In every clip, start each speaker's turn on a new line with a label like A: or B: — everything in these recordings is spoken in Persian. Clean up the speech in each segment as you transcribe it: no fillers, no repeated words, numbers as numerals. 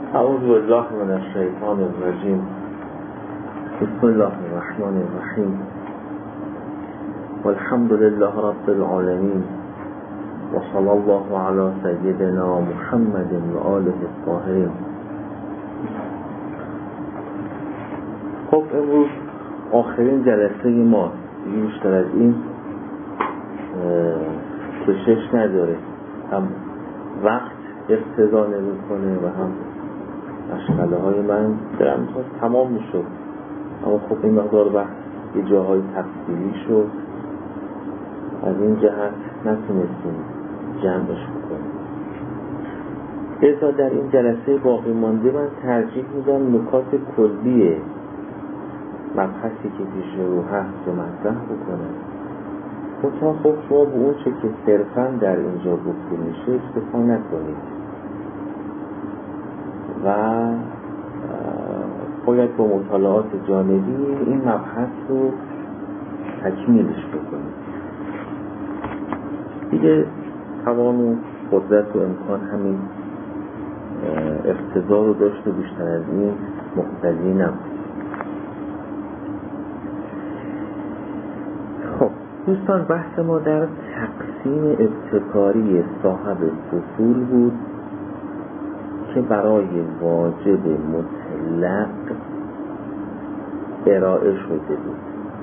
A: اعوذ بالله من الشیطان الرجیم. بسم الله الرحمن الرحیم. والحمد لله رب العالمین و صلی الله علی سیدنا محمد و آله الطاهرین. خب امروز آخرین جلسه ما، بیشتر از این کشش نداره، هم وقت اقتضا نمی‌کنه و هم مشغله های من دلم می‌خواست تمام میشد، اما خب این مقدار وقت یه جاهای تفصیلی شد، از این جهت نتونستیم جمعش بکنیم. لذا در این جلسه باقی مانده من ترجیح میدم نکات کلی مبحثی که پیش رو هست رو مطرح بکنم. خب شما به اون چه که صرفاً در اینجا گفته میشه اکتفا نکنید و باید با مطالعات جانبی این مبحث رو تکمیلش بکنید. دیگه توان و قدرت و امکان همین اقتضا رو داشت و بیشتر از این مقتضی نبود. خب دوستان، بحث ما در تقسیم ابتکاری صاحب فصول بود که برای واجب مطلق ارائه شده بود.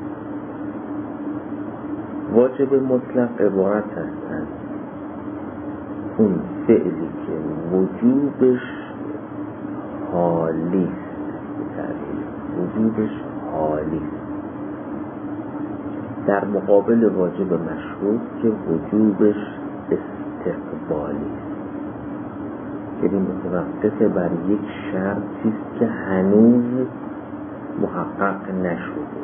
A: واجب مطلق عبارت است از اون فعلی که وجوبش حالی است، وجوبش حالی است، در مقابل واجب مشروط که وجوبش استقبالی است، یعنی متوقف بر یک شرطی است که هنوز محقق نشده.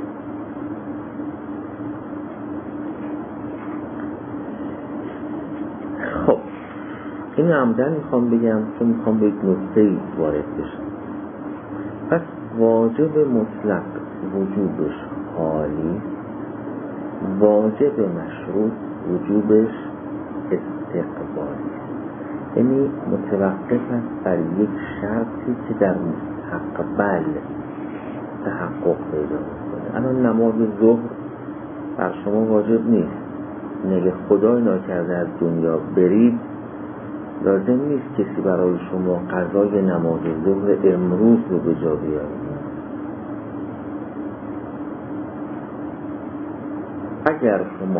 A: خب این عمدن میخوام بگم چون میخوام به یک نکته‌ای وارد بشم. پس واجب مطلق وجوبش حالی، واجب مشروط وجوبش استقبالی، یعنی متوقف است بر یک شرطی که در مستقبل تحقق پیدا می‌کنه. الان نماز ظهر بر شما واجب نیست، اگه خدای ناکرده از دنیا برید لازم نیست کسی برای شما قضای نماز ظهر امروز رو به جا بیاره. اگر شما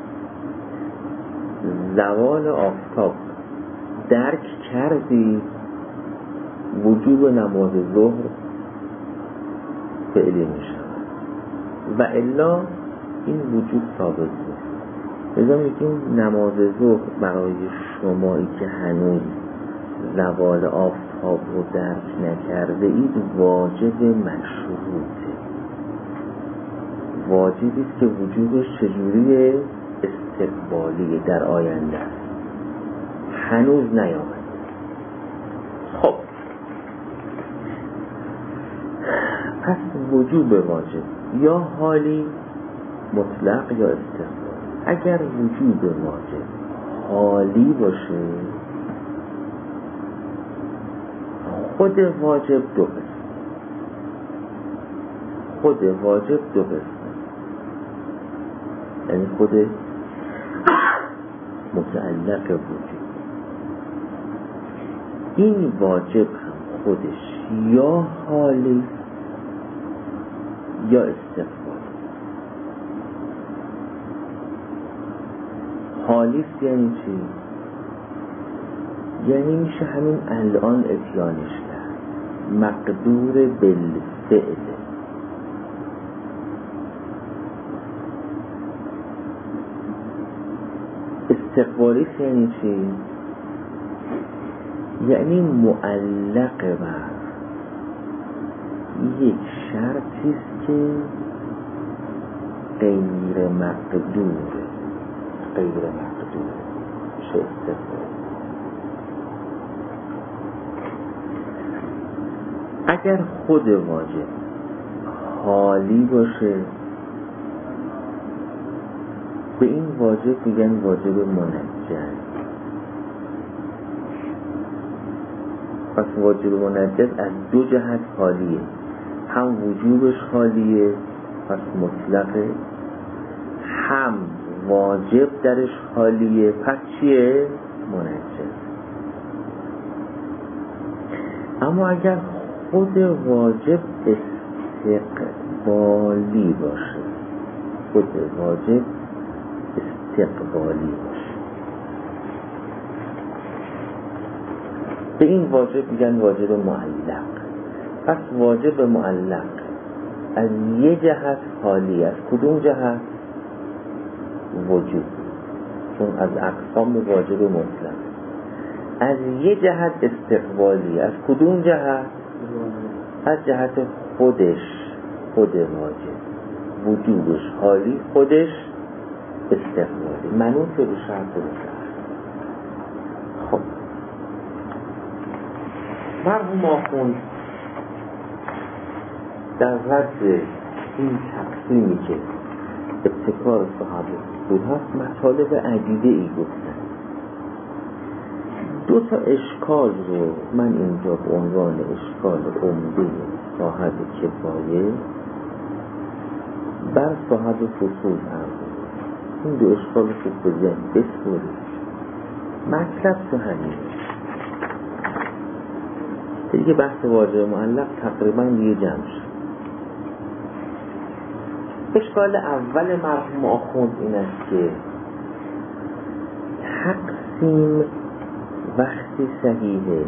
A: زوال آفتاب درک کردی، وجوب نماز ظهر فعلی می شود و الا این وجوب ثابت نیست. لذا میگیم نماز ظهر برای شمایی که هنوز زوال آفتاب رو درک نکرده اید واجب مشروطه، واجبی است که وجوبش چجوری استقبالی در آینده است، هنوز نیامد. خب پس وجوب واجب یا حالی مطلق یا استقبالی. اگر وجوب واجب حالی باشه، خود واجب دو قسم، خود واجب دو قسم، یعنی خود متعلق وجود. این واجب هم خودش یا حالی یا استقبالی. حالی یعنی چی؟ یعنی میشه همین الان اتیانش کرد، مقدور بالفعل. استقبالی یعنی چی؟ یعنی معلق بر یک شرطی است که غیر مقدور میشه استقبالی. اگر خود واجب حالی باشه، به این واجب میگن واجب منجم. پس واجب منجز از دو جهت خالیه، هم وجوبش خالیه پس مطلقه، هم واجب درش خالیه پس چیه؟ منجز. اما اگر خود واجب استقبالی باشه، خود واجب استقبالی باشه، به این واجب میگن واجب معلق. پس واجب معلق از یه جهت خالی، از کدوم جهت؟ وجوب، چون از اقسام واجب مطلق. از یه جهت استقبالی، از کدوم جهت؟ از جهت خودش، خود واجب وجوبش خالی، خودش استقبالی، منوط به شرط مطلق. خب مرحوم آخوند در رد این تقسیمی که ابتکار صحابه بود هست مطالب عدیده ای گفتن. دو تا اشکال رو من اینجا به عنوان اشکال عمده صاحب کفایه بر صاحب فصول عرض، این دو اشکال رو به ذهن بسپارید. مطلب تو همین دیگه، بحث واجب معلق تقریبا دیگه جمع شد. اشکال اول مرحوم آخوند این است که تقسیم وقتی صحیحه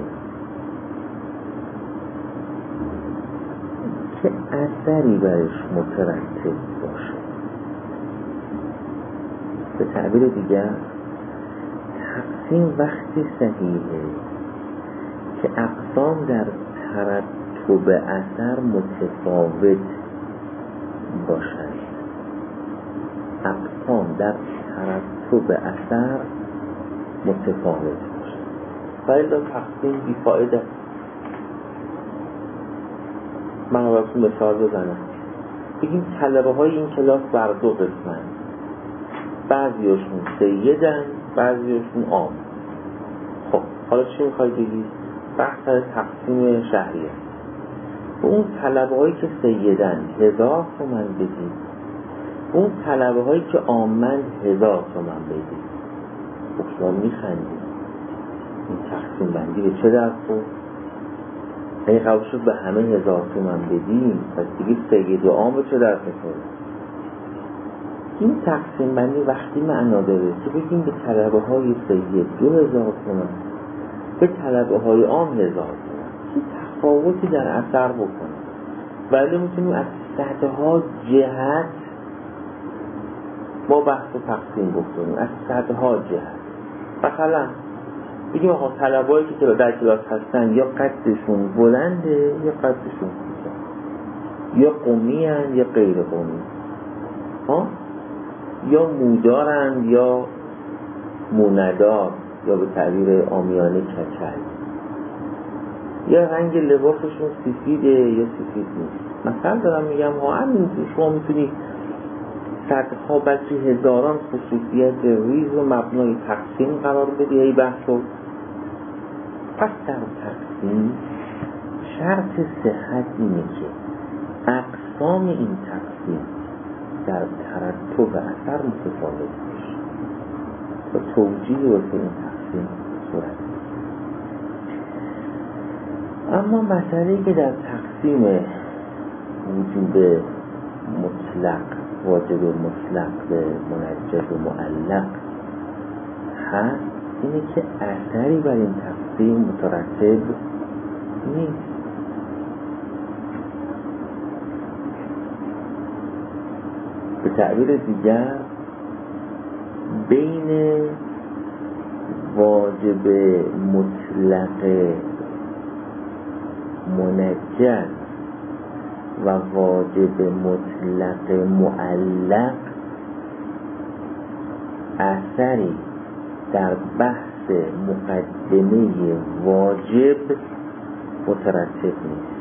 A: که اثری برش مترتب باشه. به تعبیر دیگر تقسیم وقتی صحیحه که اقسام در ترتب اثر متفاوت باشند. اقسام در ترتب اثر متفاوت باشند. ولی تقسیم بیفایده. من براتون مثال بزنم. بگیم طلبه های این کلاس بر دو قسمن، بعضیاشون سیدن، بعضیاشون عام. خب حالا چی میخوای بگی؟ بحث تقسیم شهریه. به اون طلبه هایی که سیدن 1000 تومن بدی، به اون طلبه هایی که عامن 1000 تومن بدی. خب شما میخندی. این تقسیم بندی به چه درد خورد؟ اگه قبول شد به همه 1000 تومن بدیم پس دیگه سید و عام به چه درد میخوره؟ این تقسیم بندی وقتی معنا داره که بگیم به طلبه های سید 2000 تومن، به طلبه های عام 1000 تومن، که تفاوتی در اثر بکنه. ولی میتونیم از صدها جهت ما بحث تقسیم بکنیم، از صدها جهت. مثلا بگیم آقا طلبه‌ای که در کلاس هستن یا قدشون بلنده یا قدشون کوتاه، یا قمی هن یا غیر قمی، یا مودارن یا موندار، یا به تعبیر عامیانه کچل، یا رنگ لباسشون سفیده یا سفید نیست. مثلا دارم میگم همین شما میتونی صدها بلکه هزاران خصوصیت ریز و مبنای تقسیم قرار بدی ای بحثو. پس در تقسیم شرط صحت اینه که اقسام این تقسیم در ترتب اثر متفاوت باشه و توجیه واسه این تقسیم صورت. اما مسئله‌ای که در تقسیم وجوب مطلق، واجب مطلق به منجز و معلق هست اینه که اثری بر این تقسیم مترتب نیست. به تعبیر دیگر بین واجب مطلق منجز و واجب مطلق معلق اثری در بحث مقدمه واجب مترتب نیست.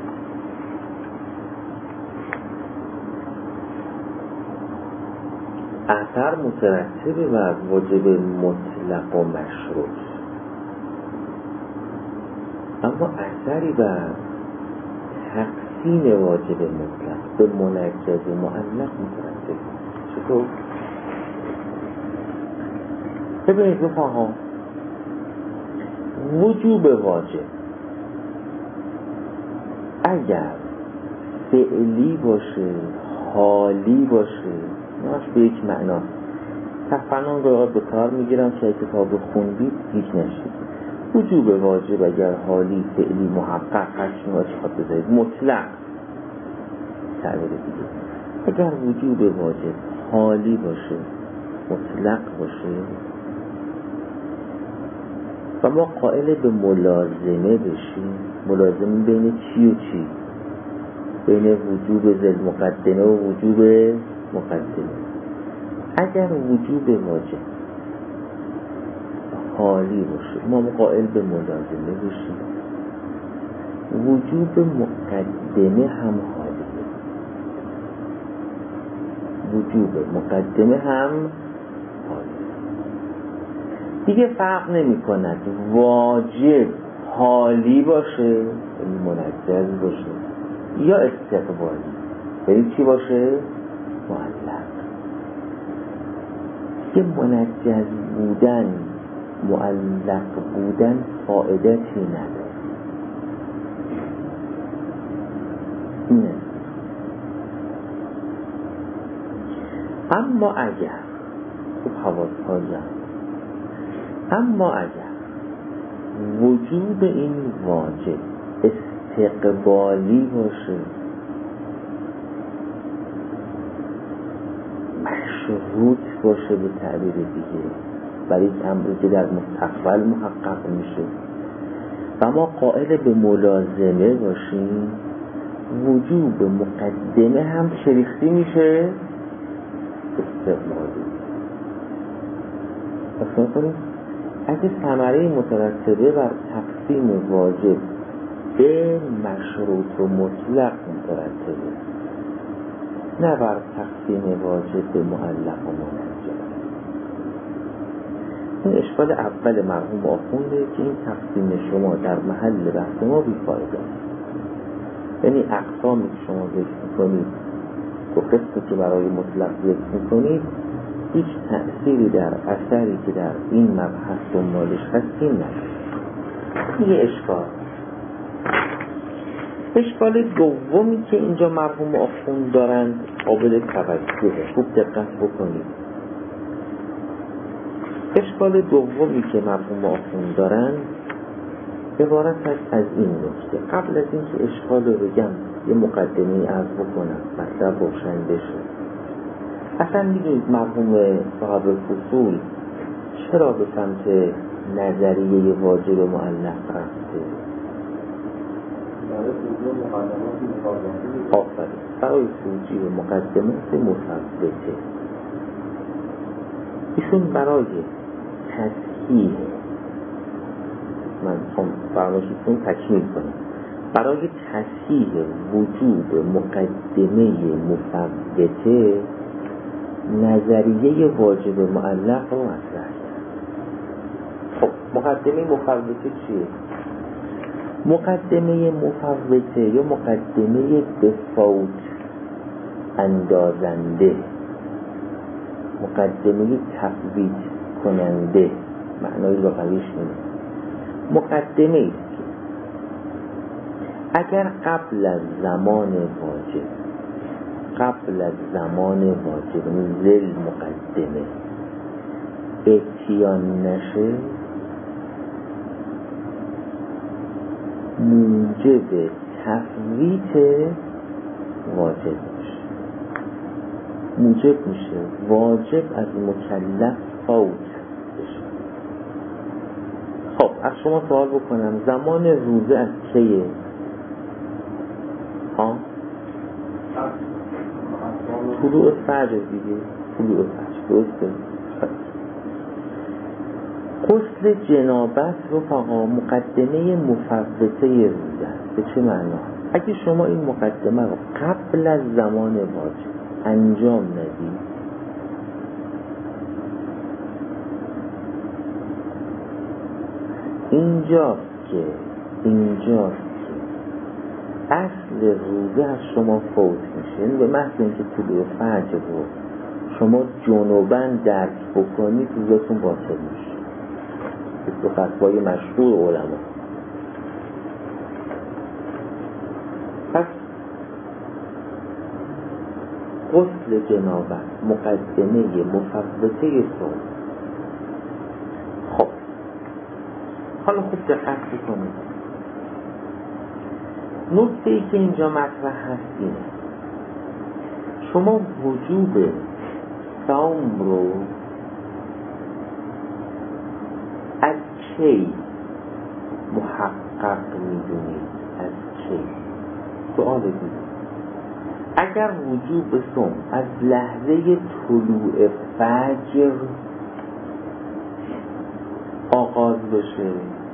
A: اثر مترتب بر واجب مطلق و مشروط، اما اثری بر تقسیم واجب مطلق به منجز و معلق مترتب. چطور؟ ببینید رفقا، وجوب واجب اگر فعلی باشه، حالی باشه، ناش به یک معنا تفنان رو به کار میگیرم که کتاب خوندید هیچ نشید. وجوب واجب اگر حالی، فعلی، محقق هرچی ناش خواهد بذارید مطلق تعبیر دیگه. اگر وجوب واجب حالی باشه، مطلق باشه و ما قائل به ملازمه بشیم، ملازمه بین چی و چی؟ بین وجوب ذل مقدمه و وجوب مقدمه. اگر وجوب واجب حالی باشه ما قائل به ملازمه بشیم، وجوب مقدمه هم حالیه، وجوب مقدمه هم حالیه. دیگه فرق نمی کند واجب حالی باشه یعنی منجز باشه یا استقبالی یعنی چی باشه؟ معلق. که منجز بودن، معلق بودن فائدتی نداره. نه. اما اگر اما اگر وجود این واجب استقبالی باشه، مشروط باشه به تعبیر دیگه برای امری که در مستقبل محقق میشه و ما قائل به ملازمه باشیم، وجوب مقدمه هم شریختی میشه استقبالی. اصلا کنید اگه ثمره مترتبه بر تقسیم واجب به مشروط و مطلق مترتبه، نه بر تقسیم واجب به معلق و منجز. این اشکال اول مرحوم آخونده که این تقسیم شما در محل بحث ما بیفایده است. یعنی اقسامی که شما ذکر میکنید و قسمی که برای مطلق ذکر میکنید هیچ تأثیری در اثری که در این مبحث دنبالش هستیم نداره. یه اشکال دومی که اینجا مرحوم آخوند دارند قابل توجهه، خوب دقت بکنید. اشکال دومی که مرحوم آخوند دارند عبارت از این نکته. قبل از اینکه اشکال رو بگم یه مقدمه عرض بکنم مطلب روشن بشه. اصلا میدونید مرحوم صاحب فصول چرا به سمت نظریه واجب معلق رفته؟ آفرین، برای توجیه مقدمات مفوته. ایشون برای تصحیح، من خواهم فرمایشتون تکمیل کنم، برای تصحیح وجود مقدمه مفوته نظریه واجب معلق رو مطرح کرد. خب مقدمه مفوته چیه؟ مقدمه مفوته یا مقدمه به فوت اندازنده، مقدمه تفویت کننده، معنای لغویش اینه. مقدمه است که اگر قبل از زمان واجب ذل مقدمه اتیان نشه موجب تفویت واجب میشه، موجب میشه واجب از مکلف فوت بشه. خب از شما سوال بکنم زمان روزه از چیه؟ طلوع فجر دیگه، طلوع فجر درسته. غسل جنابت رو فقط مقدمه مفوته روزه است. به چه معنا؟ اگه شما این مقدمه رو قبل از زمان واجب انجام ندید، اینجاست که اینجاست که اصل روزه از شما فوت میشه. یعنی به محض اینکه طلوع فجر رو شما جنوباً درک بکنید روزتون باطل میشه. به فتوای مشهور علما. پس غسل جنابت مقدمه مفوته صوم. خب حالا خوب دقت بکنید. نکته‌ای که اینجا مطرح هست اینه شما وجوب صوم رو از کی محقق میدونید؟ از کی؟ سوال دیگه. اگر وجوب صوم از لحظه طلوع فجر آغاز بشه،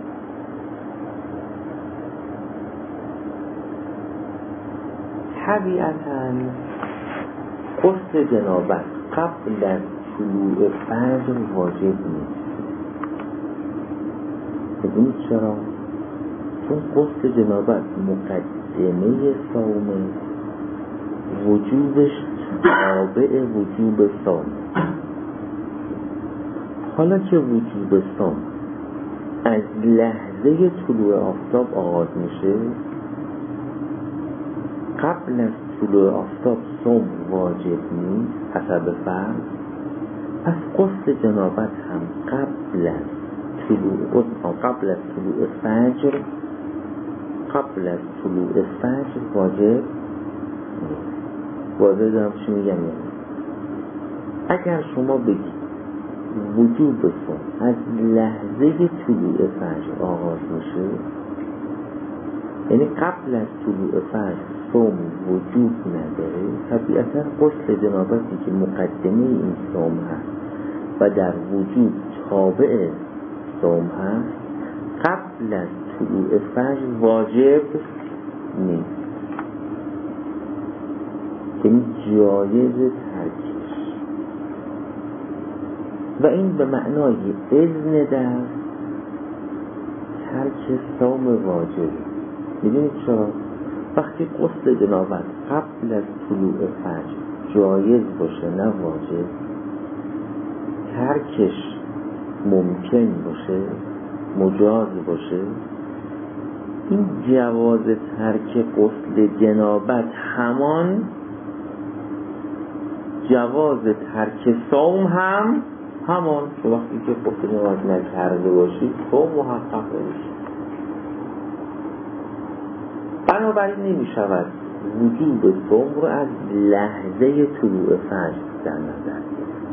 A: طبیعتاً غسل جنابت قبل از طلوع فجر واجب نیست. ببینید چرا؟ چون غسل جنابت مقدمه صومه، وجوبش تابع وجوب صوم. حالا که وجوب صوم از لحظه طلوع آفتاب آغاز میشه، قبل از طلوع آفتاب صوم واجب نیست حسب فرض. پس غسل جنابت هم قبل از طلوع فجر واجب نیست. واضح دارم چی میگم؟ اگر شما بگید وجوب صوم از لحظه طلوع فجر آغاز میشه، یعنی قبل از طلوع فجر صوم وجوب نداره، طبیعتا غسل جنابتی که مقدمه این صوم هست و در وجوب تابع صوم هست، قبل از طلوع فجر واجب نیست، یعنی جایز ترکش. و این به معنای اذن در ترک صوم واجب. میدونید چرا؟ وقتی غسل جنابت قبل از طلوع فجر جایز باشه نه واجب، ترکش ممکن باشه، مجاز باشه، این جواز ترک غسل جنابت همان جواز ترک صوم هم همان. وقتی که غسل جنابت نکرده باشید صوم محقق نمیشه. بنابراین نمی شود وجوب صوم رو از لحظه طلوع فجر در نظر گرفت.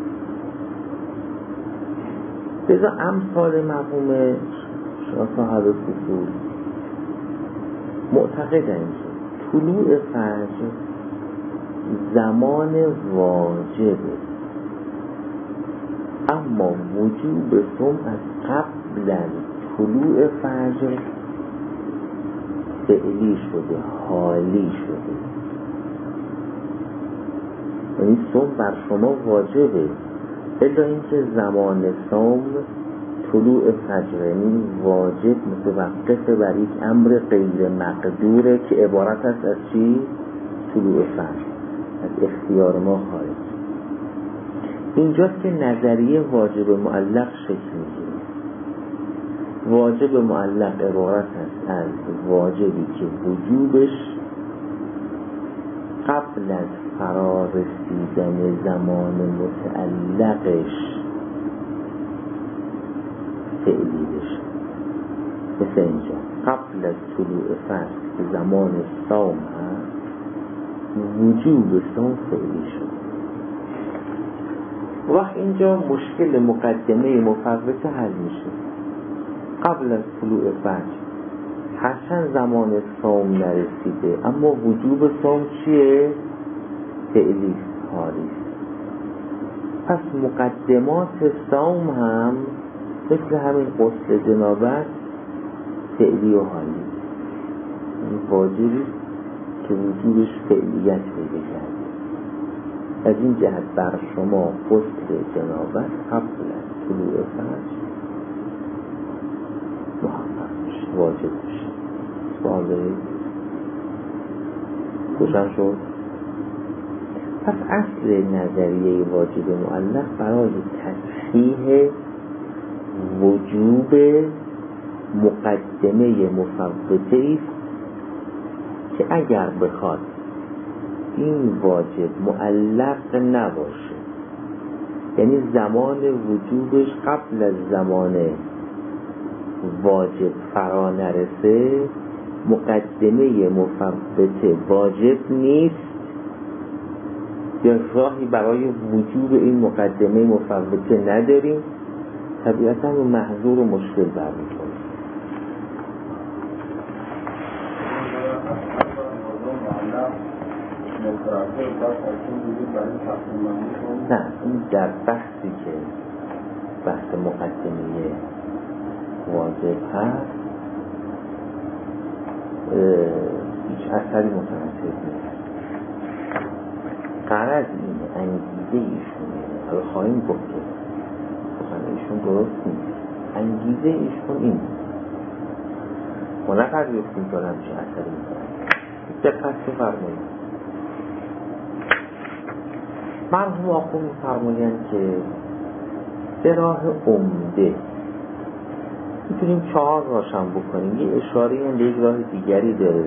A: لذا امثال مرحوم صاحب اصول معتقدند که طلوع فجر زمان واجبه، اما وجوب صوم از قبل از طلوع فجر فعلی شده، حالی شده. یعنی صوم بر شما واجبه، الا اینکه زمان صوم طلوع فجر، یعنی واجب متوقف بر یک امر غیر مقدوره که عبارت است از چی؟ طلوع فجر، از اختیار ما خارج. اینجاست که نظریه واجب معلق شکل میگیره. واجب معلق عبارت است از واجبی که وجوبش قبل از فرا رسیدن زمان متعلقش فعلی بشه. مثل اینجا قبل از طلوع فجر که زمان صوم هست، وجوب صوم فعلی شد. وقت اینجا مشکل مقدمه مفوته حل میشه. قبل از طلوع فجر هرچند زمان صوم نرسیده، اما وجوب صوم چیه؟ فعلی، حالی. پس مقدمات صوم هم مثل همین غسل جنابت فعلی و حالی، این واجبی که وجوبش فعلیت پیدا کرده. از این جهت بر شما غسل جنابت قبل از طلوع فجر محقق میشه، واجب میشه. واضحه؟ روشن شد؟ پس اصل نظریه واجب معلق برای تصحیح وجوب مقدمه مفوته است که اگر بخواد این واجب معلق نباشه، یعنی زمان وجوبش قبل از زمان واجب فرا نرسه، مقدمه مفوته واجب نیست یا راهی برای وجوب این مقدمه مفوته نداریم، طبیعتا رو محظور و مشکل برمی‌کنه. نه، این در بحثی که بحث مقدمه واجب هست هیچ اثری مترتب نیست. غرض اینه، انگیزه ایشونه، حالا خواهیم گفت که ایشون درست نیست، انگیزه ایشون این ما نپرداختیم دارم چه اثری میکنم. دقت فرمایید، مرحوم آخوند می‌فرمایند که به راه عمده میتونیم 4 روشن بکنیم. یه اشاره به یک راه دیگری داره،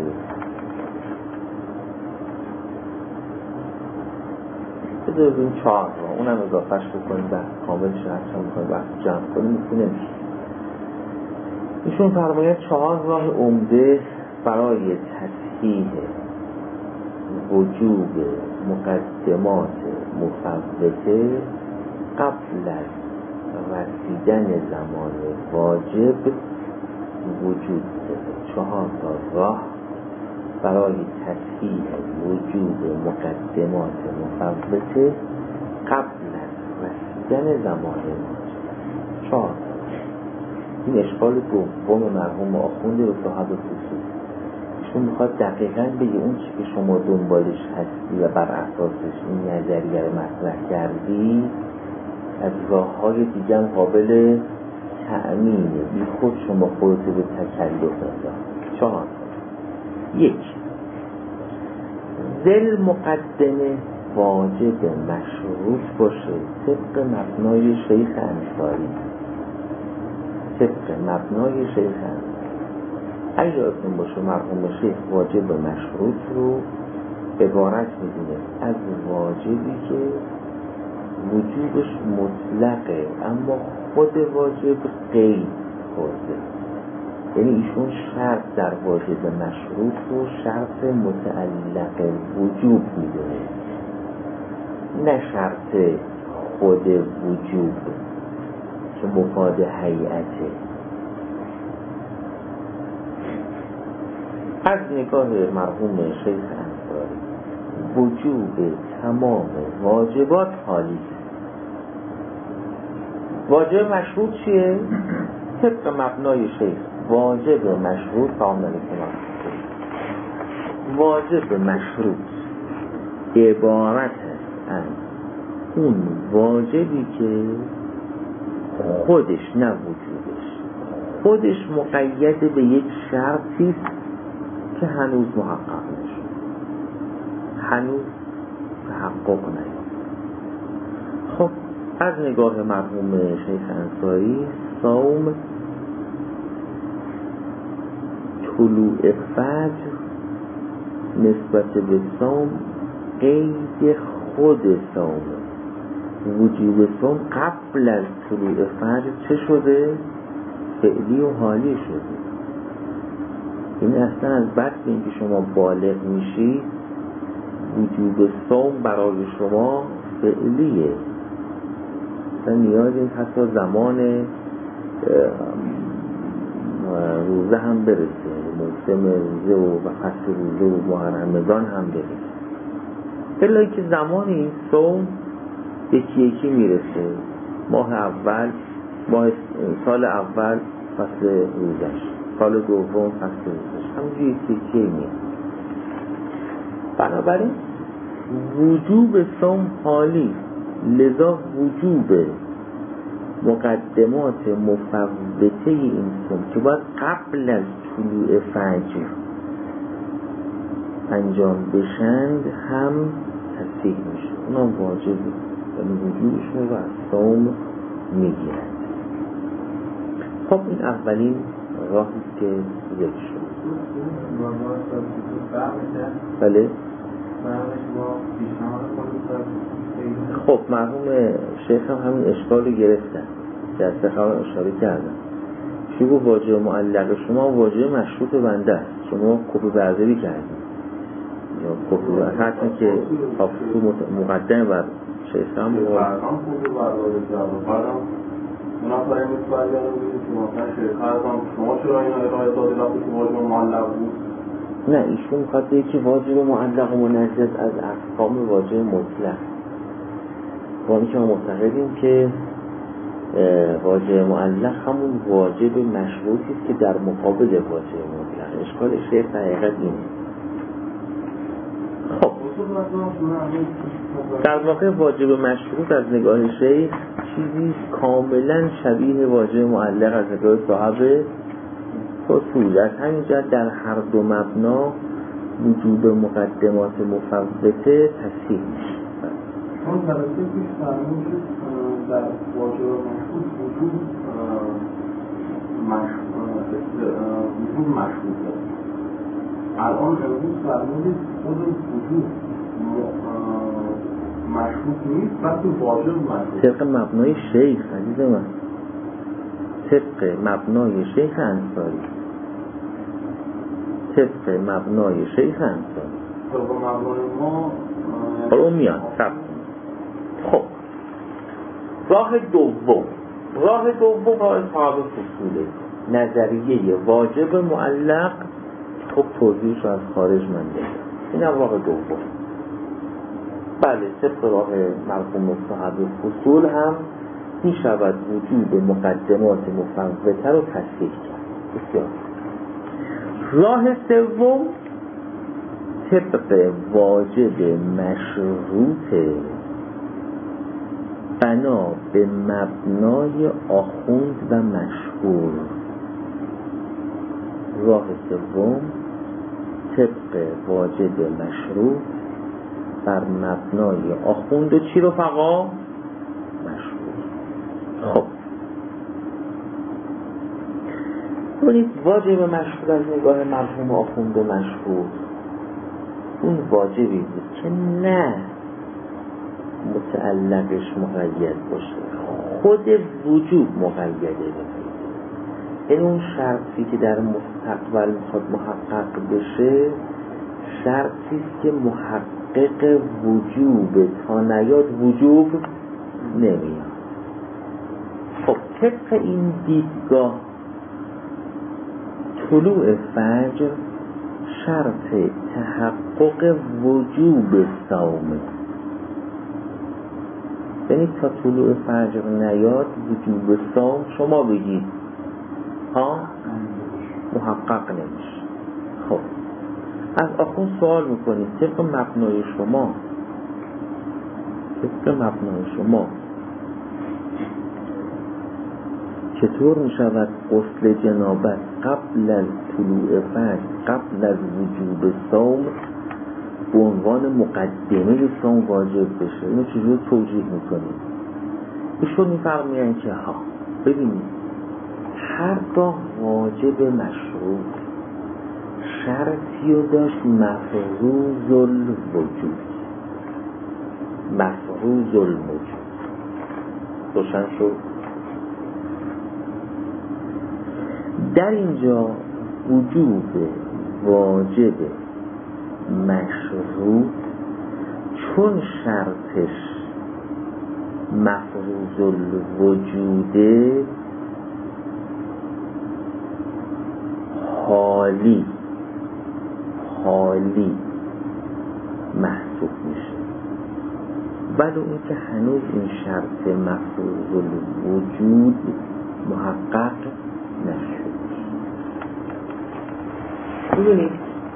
A: بذاریم 4 راه اونم اضافهش بکنیم و کامل شرحش میکنیم وقت جمع کنیم میتونه میشه. ایشون فرمایند 4 راه عمده برای تصحیح وجوب مقدمات مفوته قبل از رسیدن زمان واجب وجود داره. 4 راه برای تصحیح وجوب مقدمات مفوته قبل از رسیدن زمان واجب. 4. این اشکال دوم مرحوم آخوند رو صاحب خصوص چون میخواد دقیقاً بگه اون چی که شما دنبالش هستی و بر اساسش این نظریه رو مطرح کردی از راه‌های دیگه هم قابل تأمینه، بی خود شما خودت به تکلف انداخت. 4. 1. ذل مقدمه واجب مشروط باشه طبق مبنای شیخ انصاری. طبق مبنای شیخ انصاری اگه یادتون باشه مرحوم شیخ واجب مشروط رو عبارت می‌دونه از واجبی که وجوبش مطلقه اما خود واجب قید خورده، یعنی ایشون شرط در واجب مشروط رو شرط متعلق وجوب می‌دونه، نه شرط خود وجوب که مفاد هیئته. از نگاه مرحوم شیخ انصاری وجوب تمام واجبات حالی. واجب مشروط چیه؟ طبق مبنای شیخ واجب مشروط واجب مشروط عبارت است از اون واجبی که خودش نه وجودش خودش مقید به یک شرطی که هنوز محقق نشد، هنوز تحقق نیافت. خب از نگاه مرحوم شیخ انصاری صوم طلوع فجر نسبت به صوم قید خود صوم، وجوب صوم قبل از طلوع فجر چه شده؟ فعلی و حالی شده. این اصلا از بعد که اینکه شما بالغ میشید وجوب صوم برای شما فعلیه، اصلا نیاز این حتی زمان روزه هم برسه، موسم روزه و فصل روزه و ماه رمضان هم برسه، الا که زمان این صوم یکی یکی میرسه. ماه اول سال اول فصل روزش، سال دوم فصل روزش، همونجوری یکی یکی میرسه. بنابراین وجوب صوم حالی، لذا وجوب مقدمات مفوته این صوم که باید قبل از طلوع فجر انجام بشند هم تصحیح میشه، اونم واجبه، یعنی وجودشون رو از صوم میگیرند. خب این اولین راهی که ذکر شد. بله. خب مرحوم شیخ هم همین اشکال رو گرفتن، در سخنرانی اشاره کردن. شیخ واجب معلق شما واجب مشروط بنده است، شما کپی برداری کردید یا کپی برداری که مقدم بر شیخ هم
B: کپی برداری کردن. منافعه متولیانه بودید که مثلا شیخ شما چرا این ارائه دادی وقتی که واجب معلق بود؟
A: نه، ایشون میخواد بگه که واجب معلق منجز از احکام واجب مطلق. ما که ما معتقدیم که واجب معلق همون واجب مشروطی است که در مقابل واجب مطلق. اشکال شیخ حقیقت اینه. خب در واقع واجب مشروط از نگاه شیخ چیزی کاملا شبیه واجب معلق از نگاه صاحب اصول. از همین جهت در هر دو مبنا وجود مقدمات مفوته تصحیح میشه.
B: اون طرفی پیش فرمودید در واجب مشروط وجود مشروطه. الان امروز فرمودید خود وجود مشروط نیست وقتی واجب مشروط.
A: طبق مبنای شیخ عزیز من، طبق مبنای شیخ انصاری، طبق مبنای شیخ انصاری.
B: طبق مبنای ما
A: حالا اون میان سب. خب راه دوم راه صاحب فصوله، نظریه واجب معلق. خب توضیحش از خارج من دادم، این هم راه دوم. بله طبق راه مرحوم صاحب فصول هم می شود وجود مقدمات مفوته رو تصحیح کرد. بسیار. راه سوم طبق واجب مشروط بنا به مبنای آخوند و مشهور. راه سوم طبق واجب مشروط بر مبنای آخوند و چی رفقا؟ مشهور. خب ببینید واجب مشهور از نگاه مرحوم آخوند و مشهور اون واجبی بود که نه متعلقش مقید باشه، خود وجوب مقیده. این اون شرطی که در مستقبل میخواد محقق بشه شرطی است که محقق وجوب، تا نیاد وجوب نمیاد. خب طبق این دیدگاه طلوع فجر شرط تحقق وجوب صومه، یعنی تا طلوع فجر نیاد وجوب صوم شما بگید محقق نمیشه. خب از آخون سوال میکنید طبق مبنای شما چطور میشود غسل جنابت قبل از طلوع فجر، قبل از وجوب صوم به عنوان مقدمه صوم واجب بشه؟ اینو چجور توجیه میکنید؟ ایشون میفرمایند که ببینید هرگاه واجب مشروط شرطی رو داشت مفروض الوجود، روشن شد. در اینجا وجوب واجب مشروط چون شرطش مفروض الوجوده حالی محسوب میشه، ولی این که هنوز این شرط مفروض الوجود محقق نشد. ببینید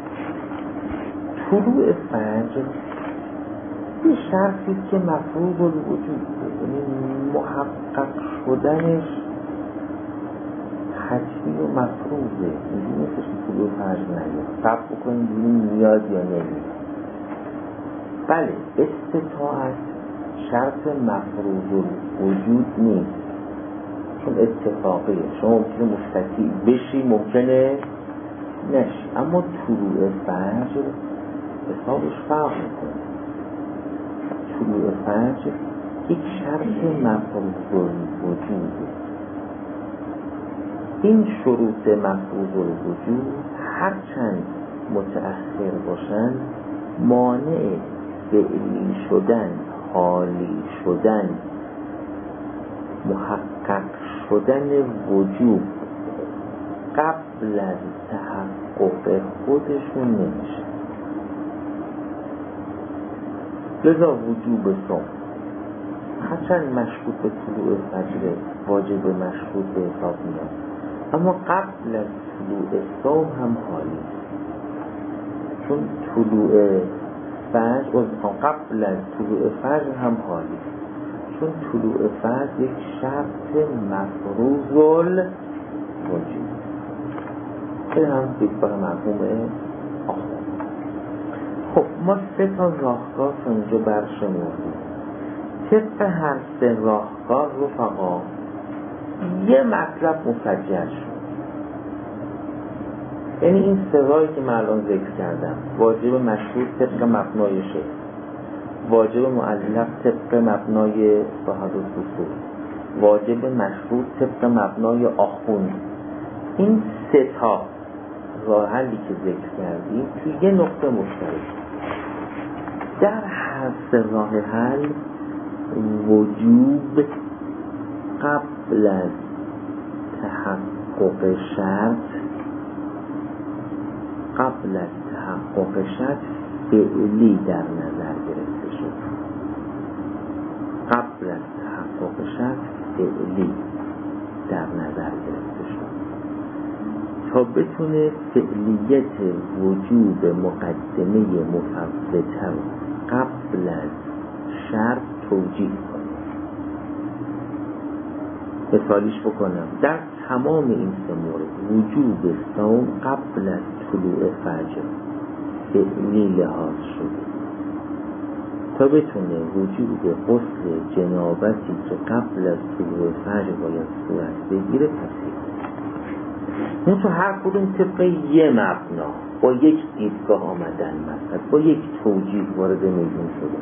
A: طلوع فجر این شرطی که مفروض الوجود، یعنی محقق شدنش حتمی و مفروضه، اینجوری نیستش که طلوع فجر نیاد، صبر بکنیم ببینیم میاد یا نمیاد. بله استطاعت شرط مفروض وجود نیست، چون اتفاقیه، شما ممکنه مستطیع بشی ممکنه نشی، اما طلوع فجر حسابش فرق میکنه. طلوع فجر یک شرط مفروض وجوده. این شروط مفروض الوجود هرچند متأخر باشند مانع فعلی شدن، حالی شدن، محقق شدن وجود قبل از تحقق خودشون نمیشه. لذا وجوب صوم هرچند مشروط به طلوع فجر واجب مشروط به حساب میاد، اما قبل از طلوع صبح هم حالی، چون طلوع فجر قبل از طلوع فجر هم حالی، چون طلوع فجر یک شرط مفروض الوجود. این هم دیدبار مرحوم آخر. خب ما 3 راهکار اینجا برشمردیم. طبق هر 3 راهکار رفقا یه مطلب مسجل شد. یعنی این 3 راهی که من الان ذکر کردم، واجب مشروط طبق مبنای شیخ، واجب معلق طبق مبنای صاحب الاصول، واجب مشروط طبق مبنای آخوند، این 3 راه حلی که ذکر کردیم توی یه نقطه مشترک. در هر 3 راه حل وجوب قبل از تحقق شرط فعلی در نظر گرفته شد. قبل از تحقق شرط فعلی در نظر گرفته شد تا بتونه فعلیت وجود مقدمه مفوته قبل از شرط توجیه کنه. مثالیش بکنم، در تمام این 3 مورد وجوب صوم قبل از طلوع فجر فعلی لحاظ شده تا بتونه وجود غسل جنابتی که قبل از طلوع فجر باید صورت بگیره تصدیق. اون تو هر کدوم طبق یه مبنا با یک دیدگاه آمدن، مثلا با یک توجیه وارد میدون شده.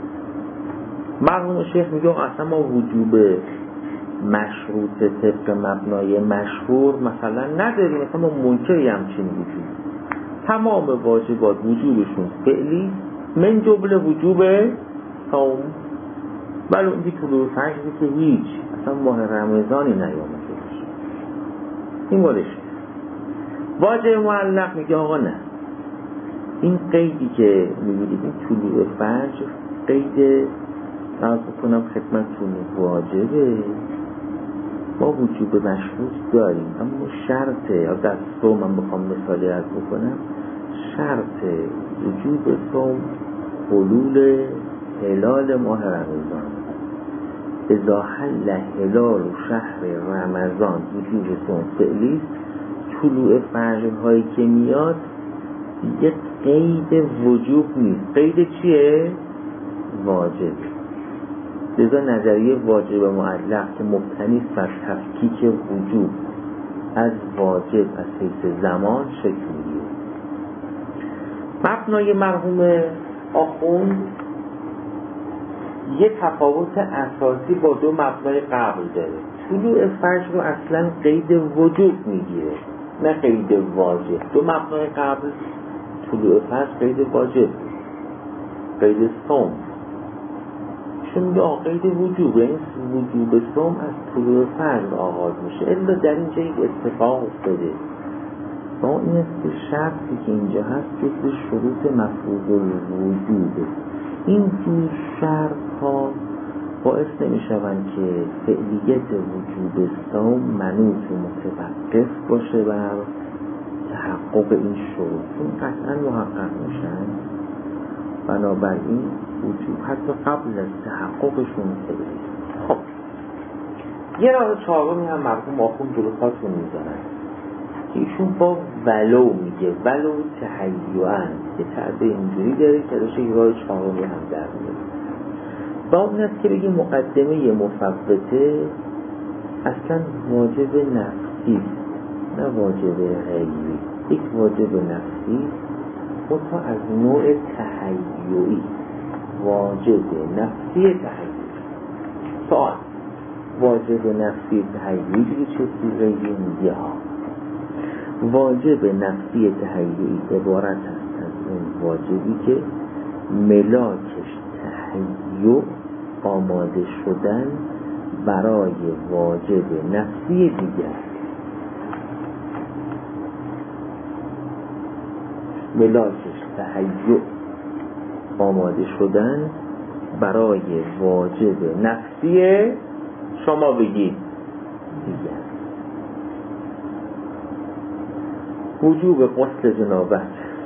A: مرحوم شیخ میگه اصلا ما وجوب مشروط طبق مبنای مشهور مثلا نداریم، مثلا ما منکری همچین وجود. تمام واجبات وجوبشون فعلی، من جمله وجوب صوم. ولی اون که طلوع فجری که هیچ اصلا ماه رمضانی نیامده باشه، این وارش. واجب معلق میگه آقا نه، این قیدی که میگید این طلوع فجر قید عرض بکنم خدمتتون واجبه، ما وجوب مشروط داریم، اما شرط در صوم من بخوام مثالی عرض بکنم، شرط وجوب صوم حلول هلال ماه رمضان. اذا حل هلال شهر رمضان وجوب صوم فعلی، طلوع فجرهایی که میاد دیگه قید وجوب نیست، قید چیه؟ واجب. لذا نظریه واجب معلق که مبتنی است بر تفکیک وجوب از واجب از حیث زمان شکل میگیره. مبنای مرحوم آخوند یه تفاوت اساسی با 2 مبنای قبل داره. طلوع فجر رو اصلا قید وجوب میگیره نه قید واجب. 2 مبنای قبل طلوع فجر قید واجب، قید صوم، چون یا قید وجوب، این وجوب صوم از طلوع فجر آغاز میشه. الا در اینجا یک اتفاق افتاده با این است که شرطی که اینجا هست جز شروط مفروض الوجوده. این 2 شرط ها باعث نمیشوند که فعلیت وجوب صوم منوط و متوقف باشه بر تحقق این شروط، چون قطعا محقق میشن. بنابراین وجوب حتی قبل از تحققشون فعلی. خب یه راه چهارمی هم مرحوم آخوند جلو خودتون میذارن که ایشون با ولو میگه، ولو تهیعاً، یه تعبیر اینجوری داره که داشته یه راه چهارمی هم در میاره. با اون هست که بگه مقدمه مفوته اصلا واجب نفسی، نه واجب غیری. یک واجب نفسی منتها از نوع تهیعی، واجب نفسی تهیعی. سوال: واجب نفسی تهیعی دیگه چه سیغه‌ای میگه ها؟ واجب نفسی تهیعی عبارت است از اون واجبی که ملاکش تهیع آماده شدن برای واجب نفسی دیگر. ملاکش تهیع آماده شدن برای واجب نفسی شما بگید دیگر. وجوب غسل جنابت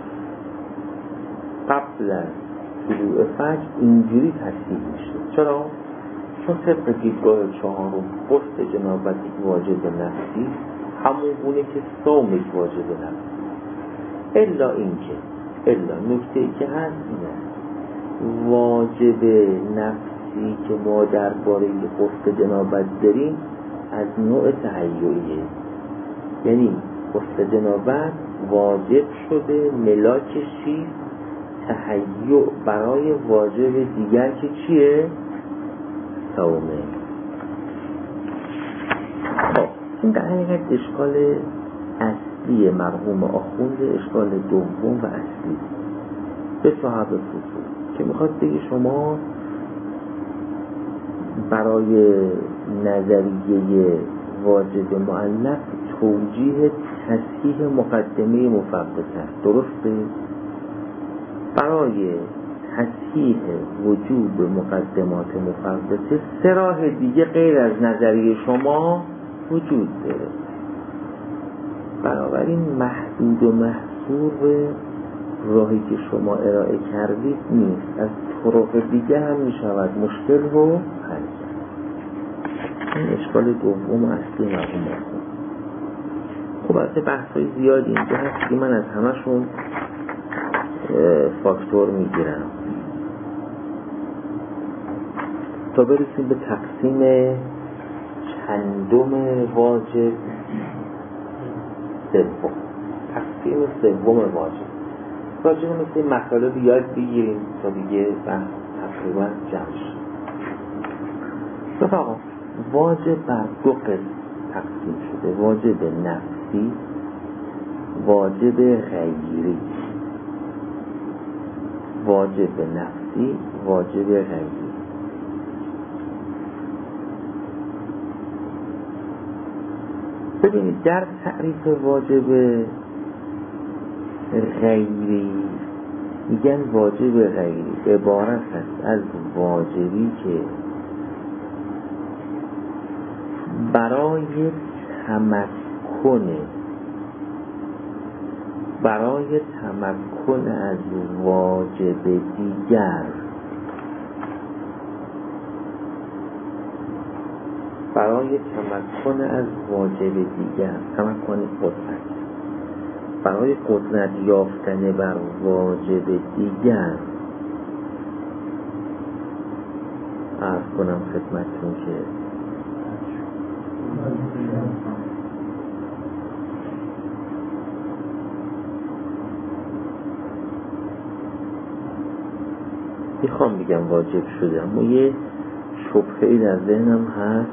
A: قبل از طلوع فجر اینجوری تصحیح میشه. چرا؟ چون طبق دیدگاه چهارم غسل جنابت یک واجب نفسی همون گونه که صوم یک واجب نفسی. الا نکته ای که هست اینه واجب نفسی که ما درباره غسل جنابت داریم از نوع تهیعیه، یعنی غسل جنابت واجب شده ملاکش چیست؟ تهیع برای واجب دیگر که چیه؟ صومه. خب این در حقیقت اشکال اصلی مرحوم آخوند، اشکال دوم و اصلی به صاحب فصول که میخواد بگه شما برای نظریه واجب مؤلف توجیه تصحیح مقدمه مفوته است. درسته؟ برای تصحیح وجوب مقدمات مفوته سه راه دیگه غیر از نظریه شما وجود داره. بنابراین محدود و محصور به راهی که شما ارائه کردید نیست، از طرق دیگه هم می شود مشکل رو حل کرد. این اشکال دوم اصلی مرحوم آخوند. خب از بحث‌های زیادی اینجا هست که من از همشون فاکتور میگیرم تا برسیم به تقسیم چندم واجب سوم. تقسیم سوم واجب راجع به مثل مطالب یاد بگیریم تا دیگه بحث تقریبا جمع شد. رفقا واجب بر دو قسم تقسیم شده: واجب نفسی، واجب غیری. واجب نفسی، واجب غیری. ببینید در تعریف واجب غیری میگن واجب غیری عبارت است از واجبی که برای تمکن از واجب دیگر، تمکن قدرت، برای قدرت یافتن بر واجب دیگر عرض کنم خدمتتون که میخوام بگم واجب شده، اما یه شبهه‌ای در ذهنم هست.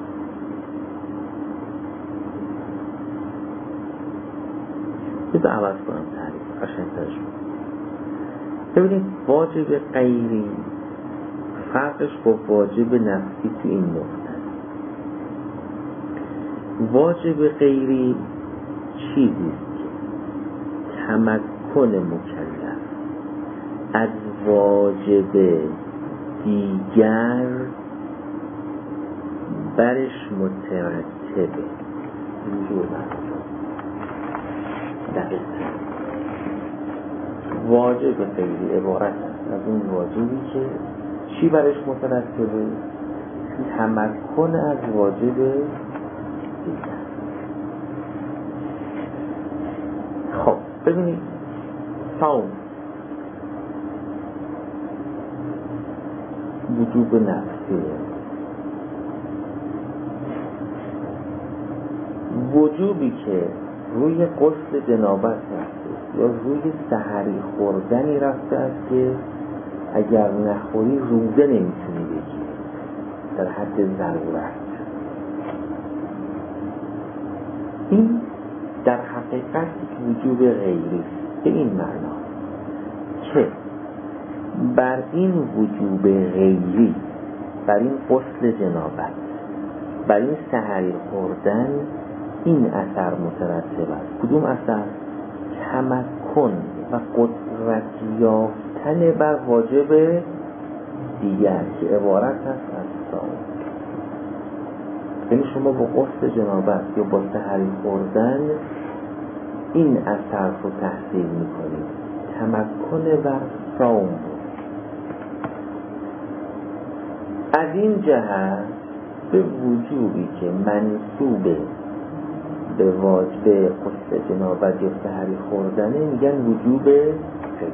A: بذار عوض کنم تعریف قشنگ‌ترش کنم. ببینید واجب غیری فرقش با واجب نفسی تو این نقطه است. واجب غیری چیزی است که تمکن مکلف از واجب دیگر برش مترتبه. اینجور واجب غیری عبارت است از اون واجبی که چی برش مترتبه؟ تمکن از واجب دیگر. خب ببینید صوم وجوب نفسیه، وجوبی که روی غسل جنابت رفته یا روی سحری خوردنی رفته است که اگر نخوری روزه نمیتونی بگیری در حد ضرورت. این در حقیقت وجوب غیری به این معنا که بر این وجوب غیری، بر این غسل جنابت، بر این سحری خوردن این اثر مترتب است. کدوم اثر؟ تمکن و قدرت یافتن بر واجب دیگر که عبارت است از صوم. یعنی شما با غسل جنابت یا با سحری خوردن این اثر رو تحصیل میکنید، تمکن بر صوم. از این جهت به وجوبی که منسوب به واجب غسل جنابت یا سحری خوردنه میگن وجوب غیری،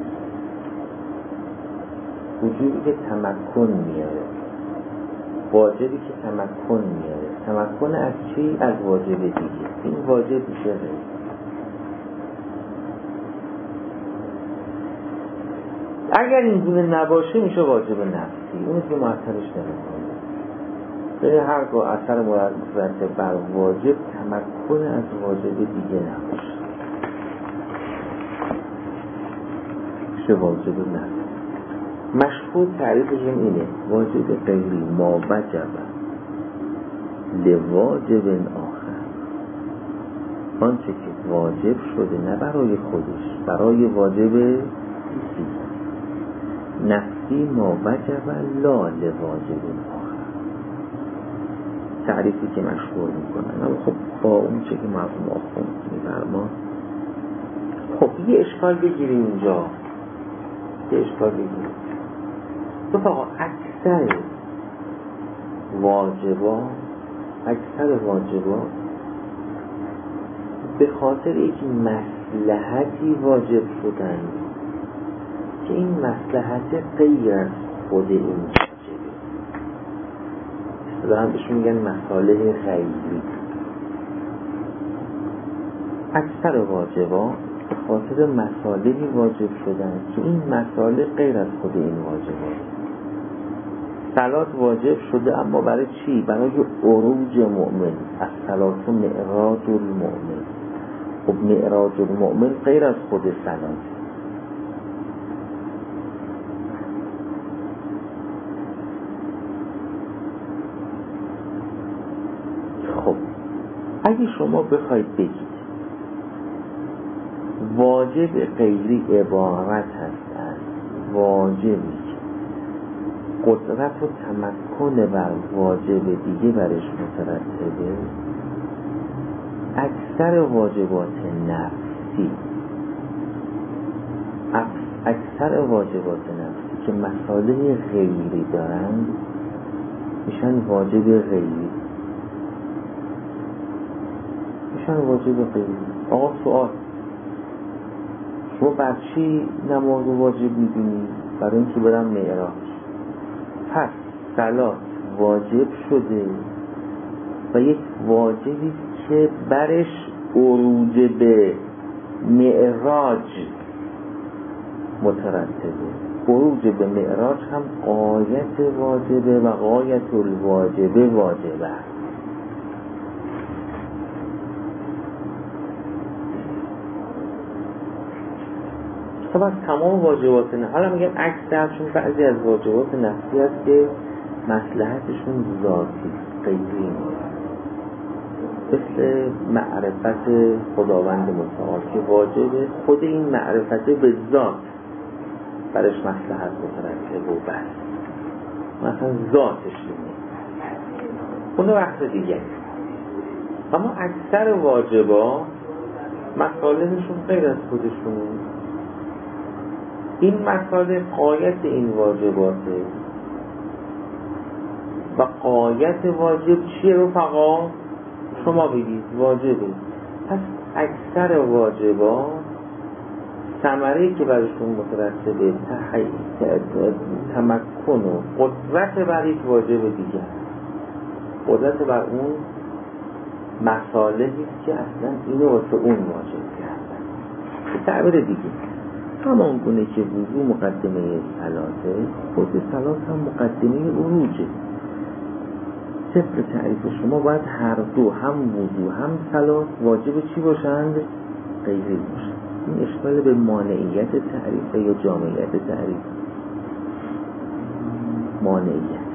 A: وجوبی که تمکن میاره، واجبی که تمکن میاره. تمکن از چی؟ از واجب دیگه. این واجب میشه غیری. اگر این گونه نباشه میشه واجب نفسی، اون که معطلش نمیکنه. به هرگاه اثر مرتب بر واجب تمکن از واجب دیگه نباشه میشه واجب نفسی. مشهور تعریفشون اینه: واجب غیری ما وجب لواجب آخر، آنچه که واجب شده نه برای خودش، برای واجب دیگه. نفسی ما وجب لا لواجب آخر، تعریفی که مشهور میکنن. اما خب با اون چه که مرحوم آخوند میفرما، خب یه اشکال بگیریم اینجا، یه اشکال بگیریم. رفقا اکثر واجبات به خاطر یک مصلحتی واجب شدن که این مصلحت غیر از خود این واجبه. اصطلاحاً بهشون میگن مصالح غیری. اکثر واجبات به خاطر مصالحی واجب شدن که این مصالح غیر از خود این واجبات. صلات واجب شده اما برای چی؟ برای عروج مؤمن. الصلاة معراج المؤمن. خب معراج المؤمن غیر از خود صلات. خب اگه شما بخواید بگید واجب غیری عبارت هست از واجبی قدرت و تمکن بر واجب دیگه برش مترتبه، اکثر واجبات نفسی که مصالح غیری دارن میشن واجب غیری. آقا سوال: شما بر چی نماز واجب میدونی؟ برای اینکه برم معراج. پس صلات واجب شده و یک واجبی که برش عروج به معراج مترتبه. عروج به معراج هم غایت واجبه و غایت الواجبه واجبه. خب از تمام واجبات نه، حالا میگن اکثر، چون بعضی از واجبات نفسی هست که مصلحتشون ذاتی غیری مثل معرفت خداوند متعال که واجبه، خود این معرفت به ذات برش مصلحت مترتب و بس، مثلا ذاتش اینه، اون وقت دیگه. اما اکثر واجبات مصالحشون غیر از خودشونه. این مصالح غایت این واجباته و غایت واجب چیه رفقا؟ شما بگید واجبه. پس اکثر واجبات ثمره‌ای که برشون مترتبه تمکن و قدرت بر یک واجب دیگر، قدرت بر اون مصالحی که اصلا اینو واسه اون واجب کردن. به تعبیر دیگه همان گونه که وضو مقدمه صلاته، خود صلات هم مقدمه عروجه. طبق تعریف شما باید هر دو، هم وضو هم صلات، واجب چی باشند؟ غیری باشند. این اشکال به مانعیت تعریف یا جامعیت تعریف؟ مانعیت.